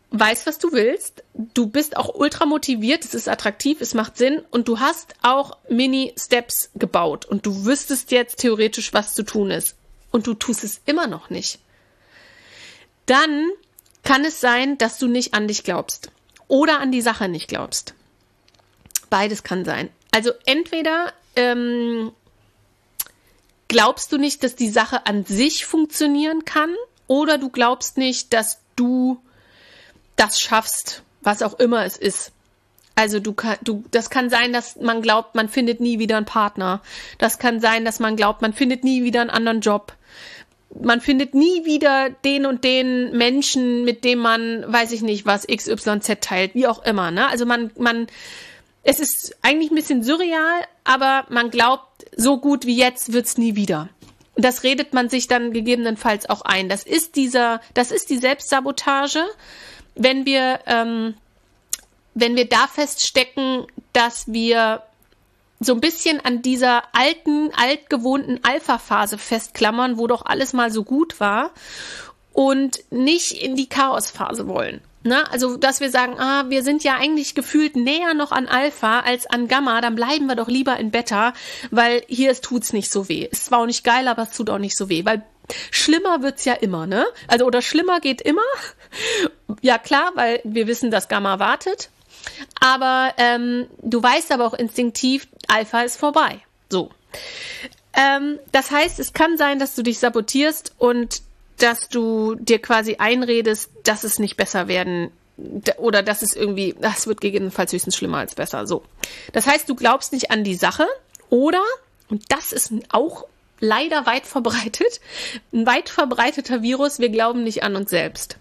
weißt, was du willst, du bist auch ultra motiviert, es ist attraktiv, es macht Sinn und du hast auch Mini-Steps gebaut und du wüsstest jetzt theoretisch, was zu tun ist und du tust es immer noch nicht. Dann kann es sein, dass du nicht an dich glaubst oder an die Sache nicht glaubst. Beides kann sein. Also entweder ähm, glaubst du nicht, dass die Sache an sich funktionieren kann oder du glaubst nicht, dass du das schaffst, was auch immer es ist. Also du kann, du, das kann sein, dass man glaubt, man findet nie wieder einen Partner. Das kann sein, dass man glaubt, man findet nie wieder einen anderen Job. Man findet nie wieder den und den Menschen, mit dem man, weiß ich nicht, was X Y Z teilt, wie auch immer. Ne? Also man, man, es ist eigentlich ein bisschen surreal, aber man glaubt, so gut wie jetzt wird's nie wieder. Und das redet man sich dann gegebenenfalls auch ein. Das ist dieser, das ist die Selbstsabotage. Wenn wir, ähm, wenn wir da feststecken, dass wir so ein bisschen an dieser alten, altgewohnten Alpha-Phase festklammern, wo doch alles mal so gut war und nicht in die Chaos-Phase wollen. Ne? Also, dass wir sagen, ah, wir sind ja eigentlich gefühlt näher noch an Alpha als an Gamma, dann bleiben wir doch lieber in Beta, weil hier es tut's nicht so weh. Ist zwar auch nicht geil, aber es tut auch nicht so weh, weil schlimmer wird's ja immer, ne? Also, oder schlimmer geht immer. Ja, klar, weil wir wissen, dass Gamma wartet. Aber ähm, du weißt aber auch instinktiv, Alpha ist vorbei. So. Ähm, das heißt, es kann sein, dass du dich sabotierst und dass du dir quasi einredest, dass es nicht besser werden oder dass es irgendwie, das wird gegebenenfalls höchstens schlimmer als besser. So. Das heißt, du glaubst nicht an die Sache oder, und das ist auch leider weit verbreitet, ein weit verbreiteter Virus, wir glauben nicht an uns selbst.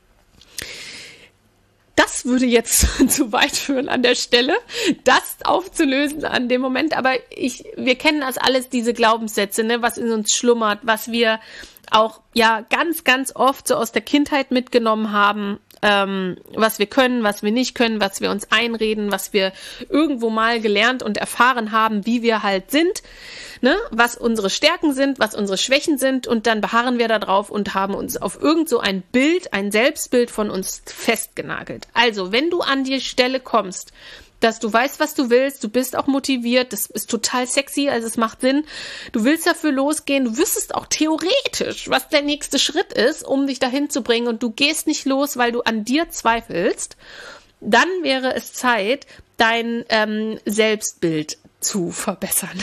Das würde jetzt zu weit führen an der Stelle, das aufzulösen an dem Moment. Aber ich, wir kennen das alles, diese Glaubenssätze, ne, was in uns schlummert, was wir auch ja ganz, ganz oft so aus der Kindheit mitgenommen haben, ähm, was wir können, was wir nicht können, was wir uns einreden, was wir irgendwo mal gelernt und erfahren haben, wie wir halt sind, ne, was unsere Stärken sind, was unsere Schwächen sind und dann beharren wir da drauf und haben uns auf irgend so ein Bild, ein Selbstbild von uns festgenagelt. Also, wenn du an die Stelle kommst, dass du weißt, was du willst, du bist auch motiviert, das ist total sexy, also es macht Sinn, du willst dafür losgehen, du wüsstest auch theoretisch, was der nächste Schritt ist, um dich dahin zu bringen und du gehst nicht los, weil du an dir zweifelst, dann wäre es Zeit, dein ähm, Selbstbild zu verbessern.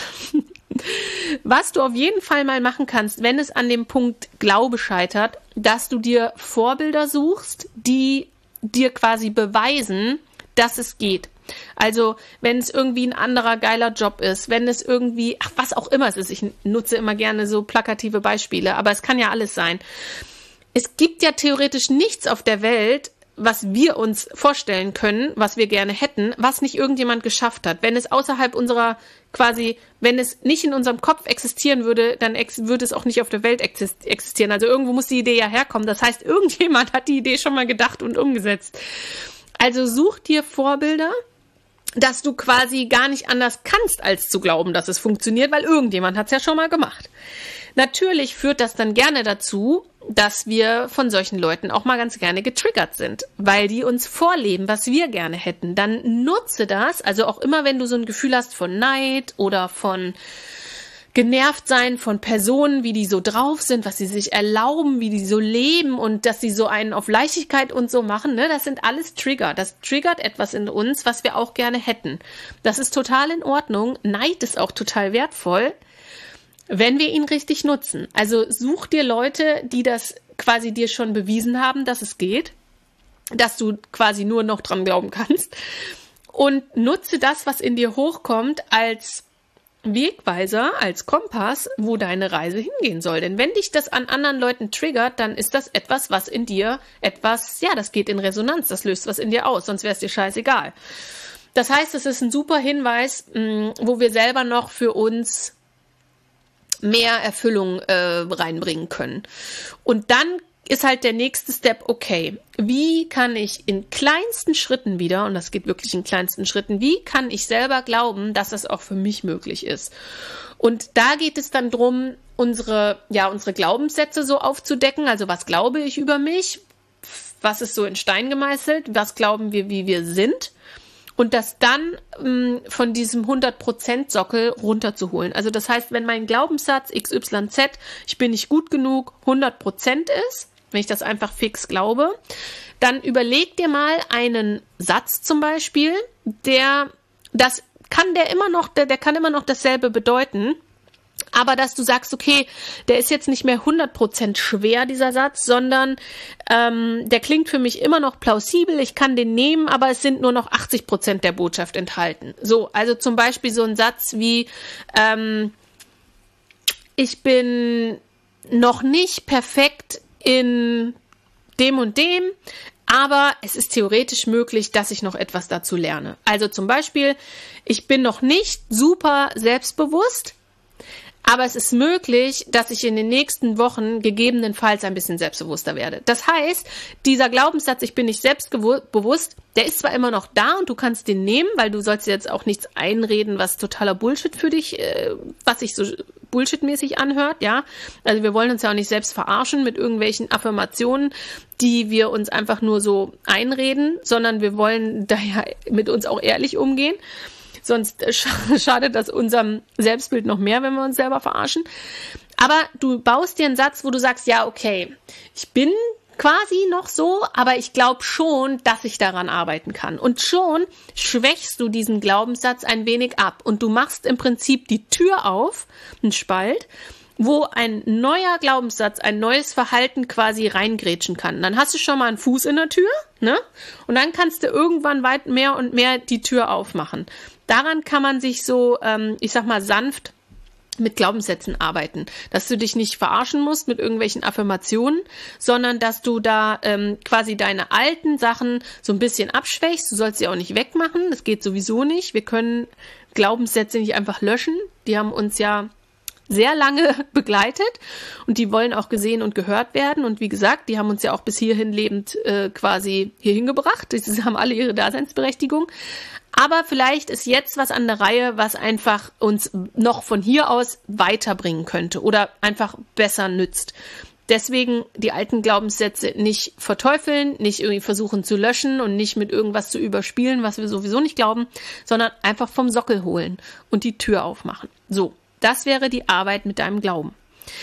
Was du auf jeden Fall mal machen kannst, wenn es an dem Punkt Glaube scheitert, dass du dir Vorbilder suchst, die dir quasi beweisen, dass es geht. Also, wenn es irgendwie ein anderer geiler Job ist, wenn es irgendwie, ach, was auch immer es ist, ich nutze immer gerne so plakative Beispiele, aber es kann ja alles sein. Es gibt ja theoretisch nichts auf der Welt, was wir uns vorstellen können, was wir gerne hätten, was nicht irgendjemand geschafft hat. Wenn es außerhalb unserer quasi, wenn es nicht in unserem Kopf existieren würde, dann ex- würde es auch nicht auf der Welt exist- existieren. Also irgendwo muss die Idee ja herkommen. Das heißt, irgendjemand hat die Idee schon mal gedacht und umgesetzt. Also such dir Vorbilder, dass du quasi gar nicht anders kannst, als zu glauben, dass es funktioniert, weil irgendjemand hat es ja schon mal gemacht. Natürlich führt das dann gerne dazu, dass wir von solchen Leuten auch mal ganz gerne getriggert sind, weil die uns vorleben, was wir gerne hätten. Dann nutze das, also auch immer, wenn du so ein Gefühl hast von Neid oder von genervt sein von Personen, wie die so drauf sind, was sie sich erlauben, wie die so leben und dass sie so einen auf Leichtigkeit und so machen, ne? Das sind alles Trigger. Das triggert etwas in uns, was wir auch gerne hätten. Das ist total in Ordnung. Neid ist auch total wertvoll, wenn wir ihn richtig nutzen. Also such dir Leute, die das quasi dir schon bewiesen haben, dass es geht, dass du quasi nur noch dran glauben kannst und nutze das, was in dir hochkommt, als Wegweiser, als Kompass, wo deine Reise hingehen soll. Denn wenn dich das an anderen Leuten triggert, dann ist das etwas, was in dir etwas, ja, das geht in Resonanz, das löst was in dir aus, sonst wäre es dir scheißegal. Das heißt, es ist ein super Hinweis, mh, wo wir selber noch für uns mehr Erfüllung äh, reinbringen können. Und dann ist halt der nächste Step, okay, wie kann ich in kleinsten Schritten wieder, und das geht wirklich in kleinsten Schritten, wie kann ich selber glauben, dass das auch für mich möglich ist? Und da geht es dann drum, unsere, ja, unsere Glaubenssätze so aufzudecken, also was glaube ich über mich? was ist so in Stein gemeißelt, was glauben wir, wie wir sind, und das dann mh, von diesem hundert Prozent Sockel runterzuholen. Also das heißt, wenn mein Glaubenssatz X Y Z, ich bin nicht gut genug, hundert Prozent ist, wenn ich das einfach fix glaube, dann überleg dir mal einen Satz zum Beispiel, der, das kann der immer noch, der, der kann immer noch dasselbe bedeuten, aber dass du sagst, okay, der ist jetzt nicht mehr hundert Prozent schwer, dieser Satz, sondern ähm, der klingt für mich immer noch plausibel, ich kann den nehmen, aber es sind nur noch achtzig Prozent der Botschaft enthalten. So, also zum Beispiel so ein Satz wie, ähm, ich bin noch nicht perfekt in dem und dem, aber es ist theoretisch möglich, dass ich noch etwas dazu lerne. Also zum Beispiel, ich bin noch nicht super selbstbewusst, aber es ist möglich, dass ich in den nächsten Wochen gegebenenfalls ein bisschen selbstbewusster werde. Das heißt, dieser Glaubenssatz, ich bin nicht selbstbewusst, der ist zwar immer noch da und du kannst den nehmen, weil du sollst jetzt auch nichts einreden, was totaler Bullshit für dich, äh, was sich so Bullshit-mäßig anhört, ja. Also wir wollen uns ja auch nicht selbst verarschen mit irgendwelchen Affirmationen, die wir uns einfach nur so einreden, sondern wir wollen daher mit uns auch ehrlich umgehen. Sonst schadet das unserem Selbstbild noch mehr, wenn wir uns selber verarschen. Aber du baust dir einen Satz, wo du sagst, ja, okay, ich bin quasi noch so, aber ich glaube schon, dass ich daran arbeiten kann. Und schon schwächst du diesen Glaubenssatz ein wenig ab. Und du machst im Prinzip die Tür auf, einen Spalt, wo ein neuer Glaubenssatz, ein neues Verhalten quasi reingrätschen kann. Dann hast du schon mal einen Fuß in der Tür, ne? Und dann kannst du irgendwann weit mehr und mehr die Tür aufmachen. Daran kann man sich so, ähm, ich sag mal, sanft mit Glaubenssätzen arbeiten. Dass du dich nicht verarschen musst mit irgendwelchen Affirmationen, sondern dass du da ähm, quasi deine alten Sachen so ein bisschen abschwächst. Du sollst sie auch nicht wegmachen, das geht sowieso nicht. Wir können Glaubenssätze nicht einfach löschen. Die haben uns ja sehr lange begleitet und die wollen auch gesehen und gehört werden. Und wie gesagt, die haben uns ja auch bis hierhin lebend äh, quasi hierhin gebracht. Sie haben alle ihre Daseinsberechtigung. Aber vielleicht ist jetzt was an der Reihe, was einfach uns noch von hier aus weiterbringen könnte oder einfach besser nützt. Deswegen die alten Glaubenssätze nicht verteufeln, nicht irgendwie versuchen zu löschen und nicht mit irgendwas zu überspielen, was wir sowieso nicht glauben, sondern einfach vom Sockel holen und die Tür aufmachen. So, das wäre die Arbeit mit deinem Glauben.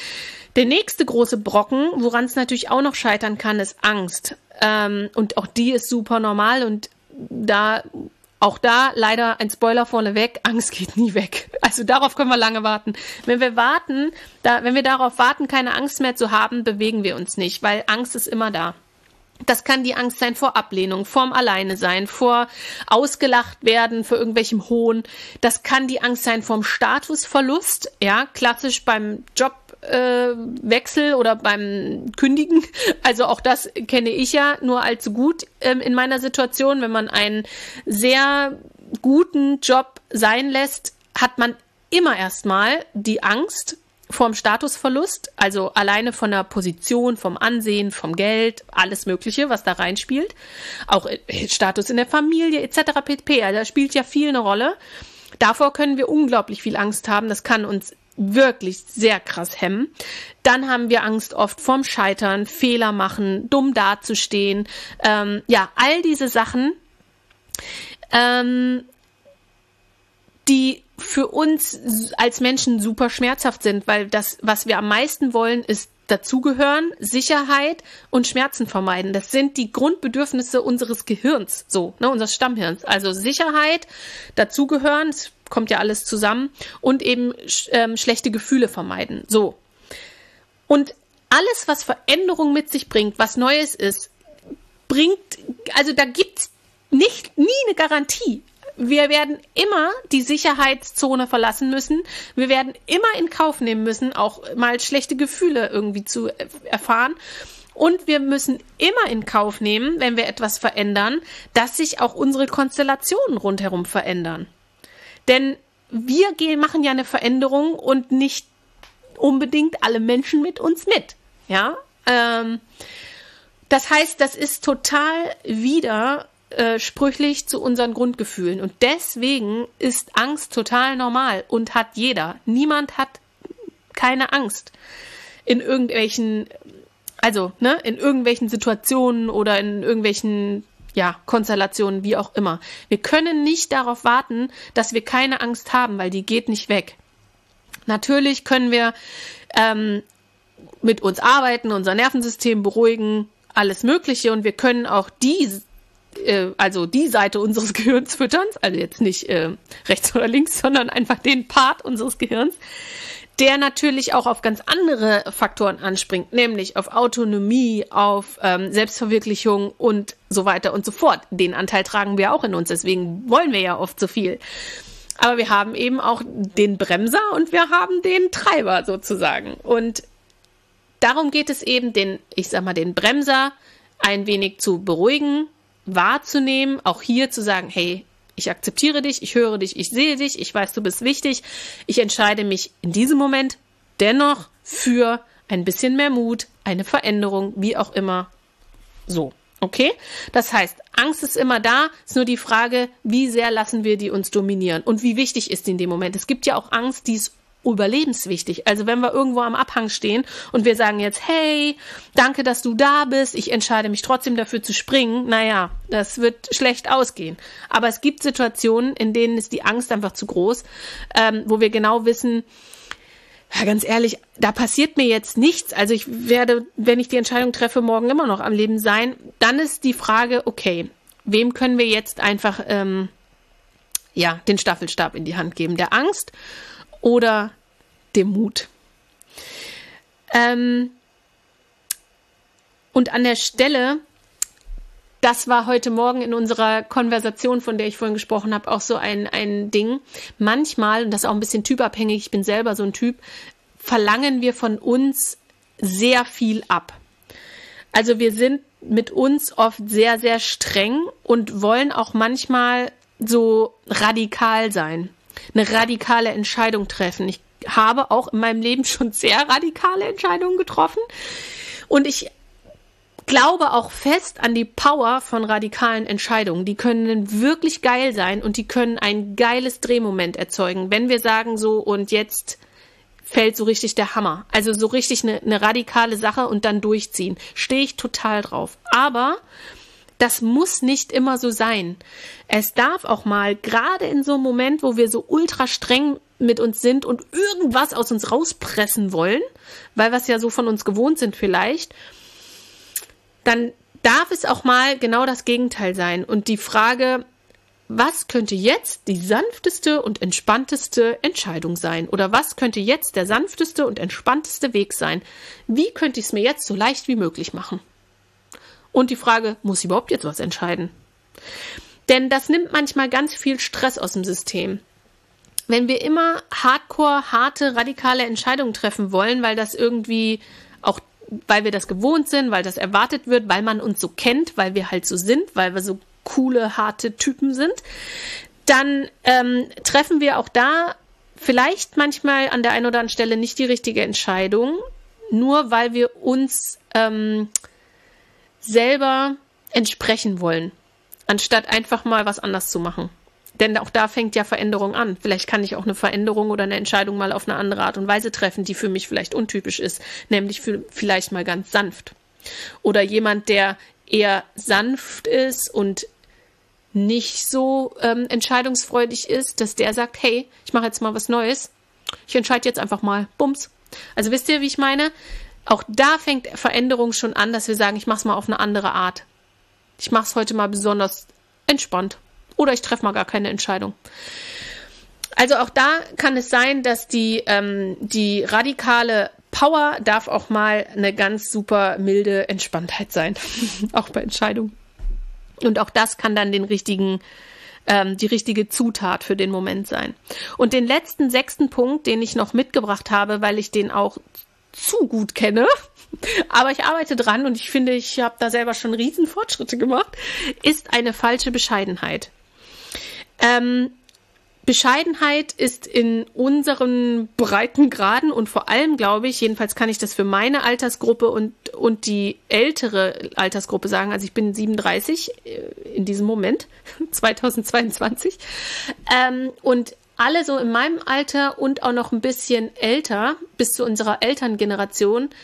Der nächste große Brocken, woran es natürlich auch noch scheitern kann, ist Angst. Ähm, und auch die ist super normal und da... Auch da leider ein Spoiler vorneweg, Angst geht nie weg. Also darauf können wir lange warten. Wenn wir warten, da, wenn wir darauf warten, keine Angst mehr zu haben, bewegen wir uns nicht, weil Angst ist immer da. Das kann die Angst sein vor Ablehnung, vorm Alleine sein, vor ausgelacht werden, vor irgendwelchem Hohn. Das kann die Angst sein vorm Statusverlust, ja, klassisch beim Jobwechsel äh, oder beim Kündigen. Also auch das kenne ich ja nur allzu gut ähm, in meiner Situation. Wenn man einen sehr guten Job sein lässt, hat man immer erstmal die Angst vorm Statusverlust, also alleine von der Position, vom Ansehen, vom Geld, alles Mögliche, was da reinspielt. Auch Status in der Familie et cetera pp. Also da spielt ja viel eine Rolle. Davor können wir unglaublich viel Angst haben. Das kann uns wirklich sehr krass hemmen. Dann haben wir Angst oft vorm Scheitern, Fehler machen, dumm dazustehen. Ähm, ja, all diese Sachen, ähm, die für uns als Menschen super schmerzhaft sind, weil das, was wir am meisten wollen, ist dazugehören, Sicherheit und Schmerzen vermeiden. Das sind die Grundbedürfnisse unseres Gehirns, so, ne, unseres Stammhirns. Also Sicherheit, dazugehören, es kommt ja alles zusammen, und eben ähm, schlechte Gefühle vermeiden. So. Und alles, was Veränderung mit sich bringt, was Neues ist, bringt, also da gibt's nicht, nie eine Garantie. Wir werden immer die Sicherheitszone verlassen müssen. Wir werden immer in Kauf nehmen müssen, auch mal schlechte Gefühle irgendwie zu erfahren. Und wir müssen immer in Kauf nehmen, wenn wir etwas verändern, dass sich auch unsere Konstellationen rundherum verändern. Denn wir gehen, machen ja eine Veränderung und nicht unbedingt alle Menschen mit uns mit. Ja, ähm, das heißt, das ist total wieder sprüchlich zu unseren Grundgefühlen. Und deswegen ist Angst total normal und hat jeder. Niemand hat keine Angst in irgendwelchen Also, ne, in irgendwelchen Situationen oder in irgendwelchen, ja, Konstellationen, wie auch immer. Wir können nicht darauf warten, dass wir keine Angst haben, weil die geht nicht weg. Natürlich können wir ähm, mit uns arbeiten, unser Nervensystem beruhigen, alles Mögliche, und wir können auch die, äh, also die Seite unseres Gehirns füttern, also jetzt nicht äh, rechts oder links, sondern einfach den Part unseres Gehirns, der natürlich auch auf ganz andere Faktoren anspringt, nämlich auf Autonomie, auf ähm, Selbstverwirklichung und so weiter und so fort. Den Anteil tragen wir auch in uns, deswegen wollen wir ja oft so viel. Aber wir haben eben auch den Bremser und wir haben den Treiber sozusagen. Und darum geht es eben, den, ich sag mal, den Bremser ein wenig zu beruhigen, wahrzunehmen, auch hier zu sagen, hey, ich akzeptiere dich, ich höre dich, ich sehe dich, ich weiß, du bist wichtig. Ich entscheide mich in diesem Moment dennoch für ein bisschen mehr Mut, eine Veränderung, wie auch immer. So, okay? Das heißt, Angst ist immer da, ist nur die Frage, wie sehr lassen wir die uns dominieren und wie wichtig ist die in dem Moment. Es gibt ja auch Angst, die ist überlebenswichtig. Also wenn wir irgendwo am Abhang stehen und wir sagen jetzt, hey, danke, dass du da bist, ich entscheide mich trotzdem dafür zu springen, naja, das wird schlecht ausgehen. Aber es gibt Situationen, in denen ist die Angst einfach zu groß, ähm, wo wir genau wissen, ja, ganz ehrlich, da passiert mir jetzt nichts. Also ich werde, wenn ich die Entscheidung treffe, morgen immer noch am Leben sein. Dann ist die Frage, okay, wem können wir jetzt einfach ähm, ja, den Staffelstab in die Hand geben? Der Angst oder dem Mut. Ähm, und an der Stelle, das war heute Morgen in unserer Konversation, von der ich vorhin gesprochen habe, auch so ein, ein Ding. Manchmal, und das ist auch ein bisschen typabhängig, ich bin selber so ein Typ, verlangen wir von uns sehr viel ab. Also wir sind mit uns oft sehr, sehr streng und wollen auch manchmal so radikal sein. Eine radikale Entscheidung treffen. Ich habe auch in meinem Leben schon sehr radikale Entscheidungen getroffen und ich glaube auch fest an die Power von radikalen Entscheidungen. Die können wirklich geil sein und die können ein geiles Drehmoment erzeugen, wenn wir sagen so, und jetzt fällt so richtig der Hammer. Also so richtig eine, eine radikale Sache und dann durchziehen. Stehe ich total drauf. Aber das muss nicht immer so sein. Es darf auch mal, gerade in so einem Moment, wo wir so ultra streng mit uns sind und irgendwas aus uns rauspressen wollen, weil wir es ja so von uns gewohnt sind vielleicht, dann darf es auch mal genau das Gegenteil sein. Und die Frage, was könnte jetzt die sanfteste und entspannteste Entscheidung sein? Oder was könnte jetzt der sanfteste und entspannteste Weg sein? Wie könnte ich es mir jetzt so leicht wie möglich machen? Und die Frage, muss ich überhaupt jetzt was entscheiden? Denn das nimmt manchmal ganz viel Stress aus dem System. Wenn wir immer hardcore, harte, radikale Entscheidungen treffen wollen, weil das irgendwie auch, weil wir das gewohnt sind, weil das erwartet wird, weil man uns so kennt, weil wir halt so sind, weil wir so coole, harte Typen sind, dann ähm, treffen wir auch da vielleicht manchmal an der einen oder anderen Stelle nicht die richtige Entscheidung, nur weil wir uns ähm, selber entsprechen wollen, anstatt einfach mal was anders zu machen. Denn auch da fängt ja Veränderung an. Vielleicht kann ich auch eine Veränderung oder eine Entscheidung mal auf eine andere Art und Weise treffen, die für mich vielleicht untypisch ist, nämlich für, vielleicht mal ganz sanft. Oder jemand, der eher sanft ist und nicht so ähm, entscheidungsfreudig ist, dass der sagt, hey, ich mache jetzt mal was Neues. Ich entscheide jetzt einfach mal. Bums. Also wisst ihr, wie ich meine? Auch da fängt Veränderung schon an, dass wir sagen, ich mache es mal auf eine andere Art. Ich mache es heute mal besonders entspannt. Oder ich treffe mal gar keine Entscheidung. Also auch da kann es sein, dass die, ähm, die radikale Power darf auch mal eine ganz super milde Entspanntheit sein. Auch bei Entscheidungen. Und auch das kann dann den richtigen, ähm, die richtige Zutat für den Moment sein. Und den letzten, sechsten Punkt, den ich noch mitgebracht habe, weil ich den auch zu gut kenne, aber ich arbeite dran und ich finde, ich habe da selber schon riesen Fortschritte gemacht, ist eine falsche Bescheidenheit. Ähm, Bescheidenheit ist in unseren Breitengraden und vor allem, glaube ich, jedenfalls kann ich das für meine Altersgruppe und, und die ältere Altersgruppe sagen, also ich bin siebenunddreißig in diesem Moment, zweitausendzweiundzwanzig, ähm, und alle so in meinem Alter und auch noch ein bisschen älter, bis zu unserer Elterngeneration,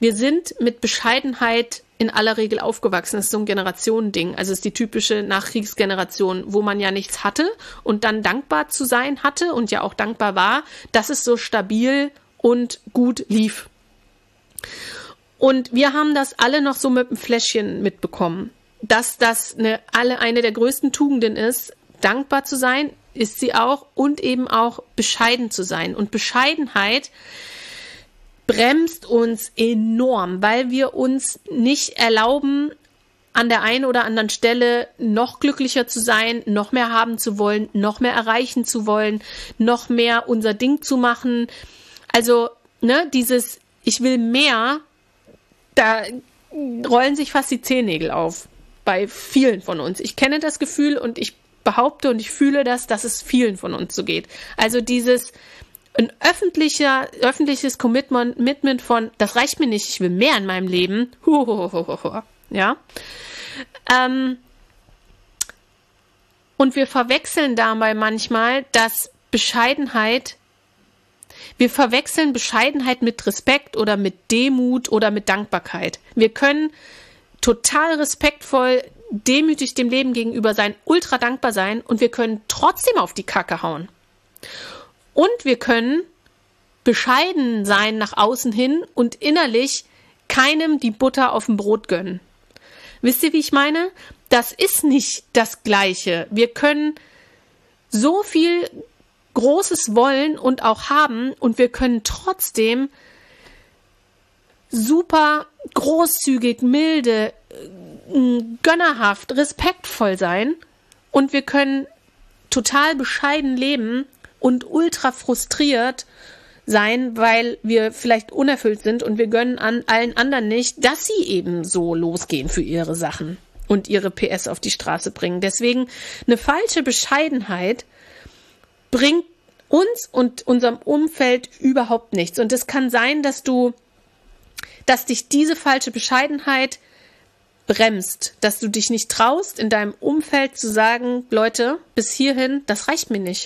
wir sind mit Bescheidenheit in aller Regel aufgewachsen. Das ist so ein Generationending. Also es ist die typische Nachkriegsgeneration, wo man ja nichts hatte und dann dankbar zu sein hatte und ja auch dankbar war, dass es so stabil und gut lief. Und wir haben das alle noch so mit einem Fläschchen mitbekommen, dass das eine, alle eine der größten Tugenden ist, dankbar zu sein, ist sie auch, und eben auch bescheiden zu sein. Und Bescheidenheit bremst uns enorm, weil wir uns nicht erlauben, an der einen oder anderen Stelle noch glücklicher zu sein, noch mehr haben zu wollen, noch mehr erreichen zu wollen, noch mehr unser Ding zu machen. Also, ne, dieses ich will mehr, da rollen sich fast die Zehennägel auf bei vielen von uns. Ich kenne das Gefühl und ich behaupte und ich fühle das, dass es vielen von uns so geht. Also dieses ein öffentlicher, öffentliches Commitment von, das reicht mir nicht, ich will mehr in meinem Leben. Ja. Ähm, und wir verwechseln dabei manchmal, dass Bescheidenheit, wir verwechseln Bescheidenheit mit Respekt oder mit Demut oder mit Dankbarkeit. Wir können total respektvoll, demütig dem Leben gegenüber sein, ultra dankbar sein und wir können trotzdem auf die Kacke hauen. Und wir können bescheiden sein nach außen hin und innerlich keinem die Butter auf dem Brot gönnen. Wisst ihr, wie ich meine? Das ist nicht das Gleiche. Wir können so viel Großes wollen und auch haben und wir können trotzdem super großzügig, milde, gönnerhaft, respektvoll sein und wir können total bescheiden leben und ultra frustriert sein, weil wir vielleicht unerfüllt sind und wir gönnen an allen anderen nicht, dass sie eben so losgehen für ihre Sachen und ihre P S auf die Straße bringen. Deswegen eine falsche Bescheidenheit bringt uns und unserem Umfeld überhaupt nichts. Und es kann sein, dass du, dass dich diese falsche Bescheidenheit bremst, dass du dich nicht traust, in deinem Umfeld zu sagen, Leute, bis hierhin, das reicht mir nicht.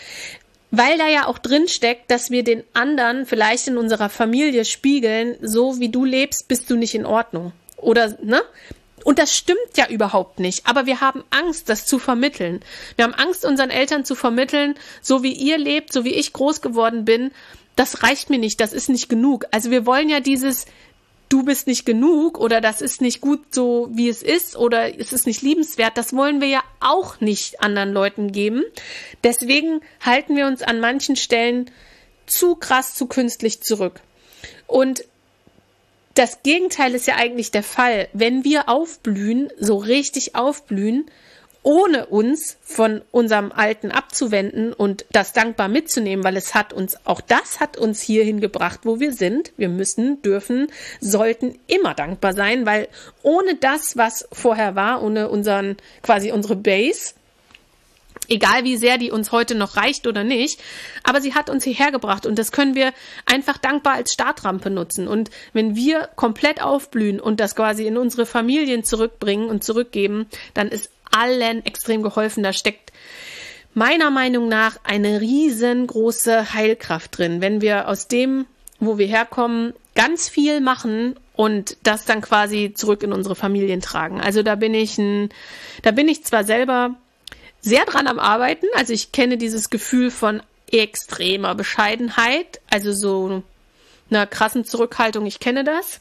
Weil da ja auch drin steckt, dass wir den anderen vielleicht in unserer Familie spiegeln, so wie du lebst, bist du nicht in Ordnung. Oder, ne? Und das stimmt ja überhaupt nicht. Aber wir haben Angst, das zu vermitteln. Wir haben Angst, unseren Eltern zu vermitteln, so wie ihr lebt, so wie ich groß geworden bin, das reicht mir nicht, das ist nicht genug. Also wir wollen ja dieses, du bist nicht genug oder das ist nicht gut so, wie es ist oder es ist nicht liebenswert, das wollen wir ja auch nicht anderen Leuten geben. Deswegen halten wir uns an manchen Stellen zu krass, zu künstlich zurück. Und das Gegenteil ist ja eigentlich der Fall. Wenn wir aufblühen, so richtig aufblühen, ohne uns von unserem Alten abzuwenden und das dankbar mitzunehmen, weil es hat uns, auch das hat uns hierhin gebracht, wo wir sind. Wir müssen, dürfen, sollten immer dankbar sein, weil ohne das, was vorher war, ohne unseren, quasi unsere Base, egal wie sehr die uns heute noch reicht oder nicht, aber sie hat uns hierher gebracht und das können wir einfach dankbar als Startrampe nutzen. Und wenn wir komplett aufblühen und das quasi in unsere Familien zurückbringen und zurückgeben, dann ist allen extrem geholfen. Da steckt meiner Meinung nach eine riesengroße Heilkraft drin, wenn wir aus dem, wo wir herkommen, ganz viel machen und das dann quasi zurück in unsere Familien tragen. Also da bin ich ein, da bin ich zwar selber sehr dran am Arbeiten, also ich kenne dieses Gefühl von extremer Bescheidenheit, also so einer krassen Zurückhaltung, ich kenne das.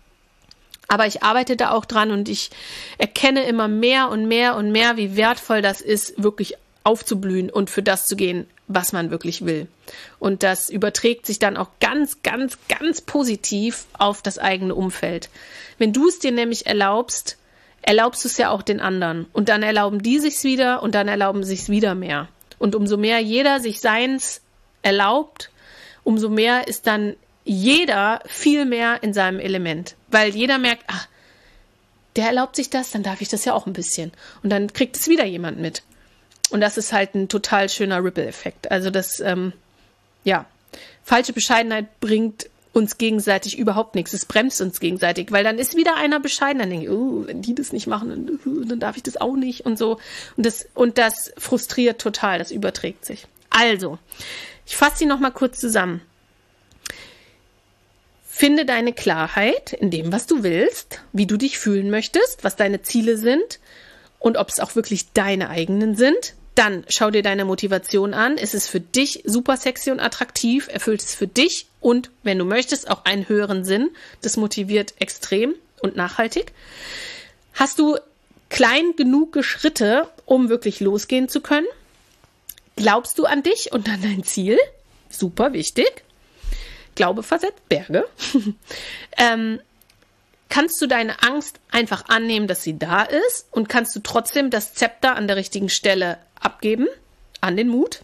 Aber ich arbeite da auch dran und ich erkenne immer mehr und mehr und mehr, wie wertvoll das ist, wirklich aufzublühen und für das zu gehen, was man wirklich will. Und das überträgt sich dann auch ganz, ganz, ganz positiv auf das eigene Umfeld. Wenn du es dir nämlich erlaubst, erlaubst du es ja auch den anderen. Und dann erlauben die sich's wieder und dann erlauben sich's wieder mehr. Und umso mehr jeder sich seins erlaubt, umso mehr ist dann jeder viel mehr in seinem Element. Weil jeder merkt, ach, der erlaubt sich das, dann darf ich das ja auch ein bisschen. Und dann kriegt es wieder jemand mit. Und das ist halt ein total schöner Ripple-Effekt. Also das, ähm, ja, falsche Bescheidenheit bringt uns gegenseitig überhaupt nichts. Es bremst uns gegenseitig, weil dann ist wieder einer bescheiden. Dann denke ich, oh, wenn die das nicht machen, dann, dann darf ich das auch nicht und so. Und das, und das frustriert total, das überträgt sich. Also, ich fasse sie nochmal kurz zusammen. Finde deine Klarheit in dem, was du willst, wie du dich fühlen möchtest, was deine Ziele sind und ob es auch wirklich deine eigenen sind. Dann schau dir deine Motivation an. Ist es für dich super sexy und attraktiv? Erfüllt es für dich und, wenn du möchtest, auch einen höheren Sinn? Das motiviert extrem und nachhaltig. Hast du klein genug Schritte, um wirklich losgehen zu können? Glaubst du an dich und an dein Ziel? Super wichtig. Glaube versetzt Berge. ähm, kannst du deine Angst einfach annehmen, dass sie da ist und kannst du trotzdem das Zepter an der richtigen Stelle abgeben, an den Mut?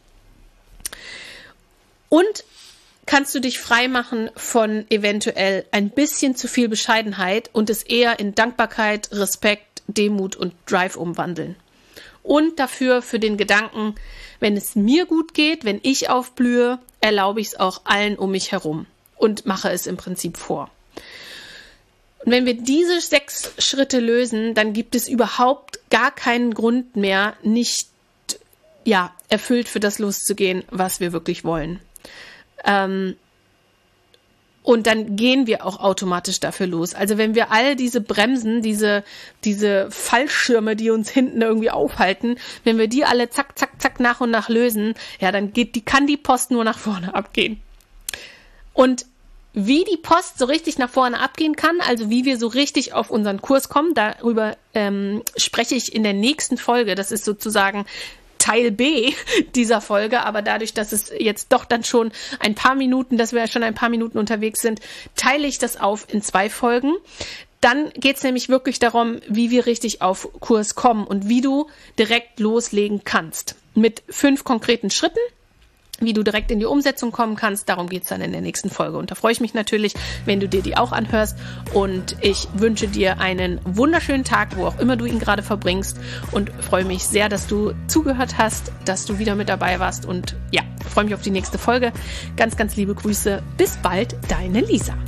Und kannst du dich freimachen von eventuell ein bisschen zu viel Bescheidenheit und es eher in Dankbarkeit, Respekt, Demut und Drive umwandeln? Und dafür für den Gedanken, wenn es mir gut geht, wenn ich aufblühe, erlaube ich es auch allen um mich herum und mache es im Prinzip vor. Und wenn wir diese sechs Schritte lösen, dann gibt es überhaupt gar keinen Grund mehr, nicht ja, erfüllt für das loszugehen, was wir wirklich wollen. Ähm, Und dann gehen wir auch automatisch dafür los. Also wenn wir all diese Bremsen, diese, diese Fallschirme, die uns hinten irgendwie aufhalten, wenn wir die alle zack, zack, zack nach und nach lösen, ja, dann geht die, kann die Post nur nach vorne abgehen. Und wie die Post so richtig nach vorne abgehen kann, also wie wir so richtig auf unseren Kurs kommen, darüber ähm, spreche ich in der nächsten Folge. Das ist sozusagen Teil B dieser Folge, aber dadurch, dass es jetzt doch dann schon ein paar Minuten, dass wir ja schon ein paar Minuten unterwegs sind, teile ich das auf in zwei Folgen. Dann geht es nämlich wirklich darum, wie wir richtig auf Kurs kommen und wie du direkt loslegen kannst. Mit fünf konkreten Schritten, wie du direkt in die Umsetzung kommen kannst. Darum geht es dann in der nächsten Folge. Und da freue ich mich natürlich, wenn du dir die auch anhörst. Und ich wünsche dir einen wunderschönen Tag, wo auch immer du ihn gerade verbringst. Und freue mich sehr, dass du zugehört hast, dass du wieder mit dabei warst. Und ja, freue mich auf die nächste Folge. Ganz, ganz liebe Grüße. Bis bald, deine Lisa.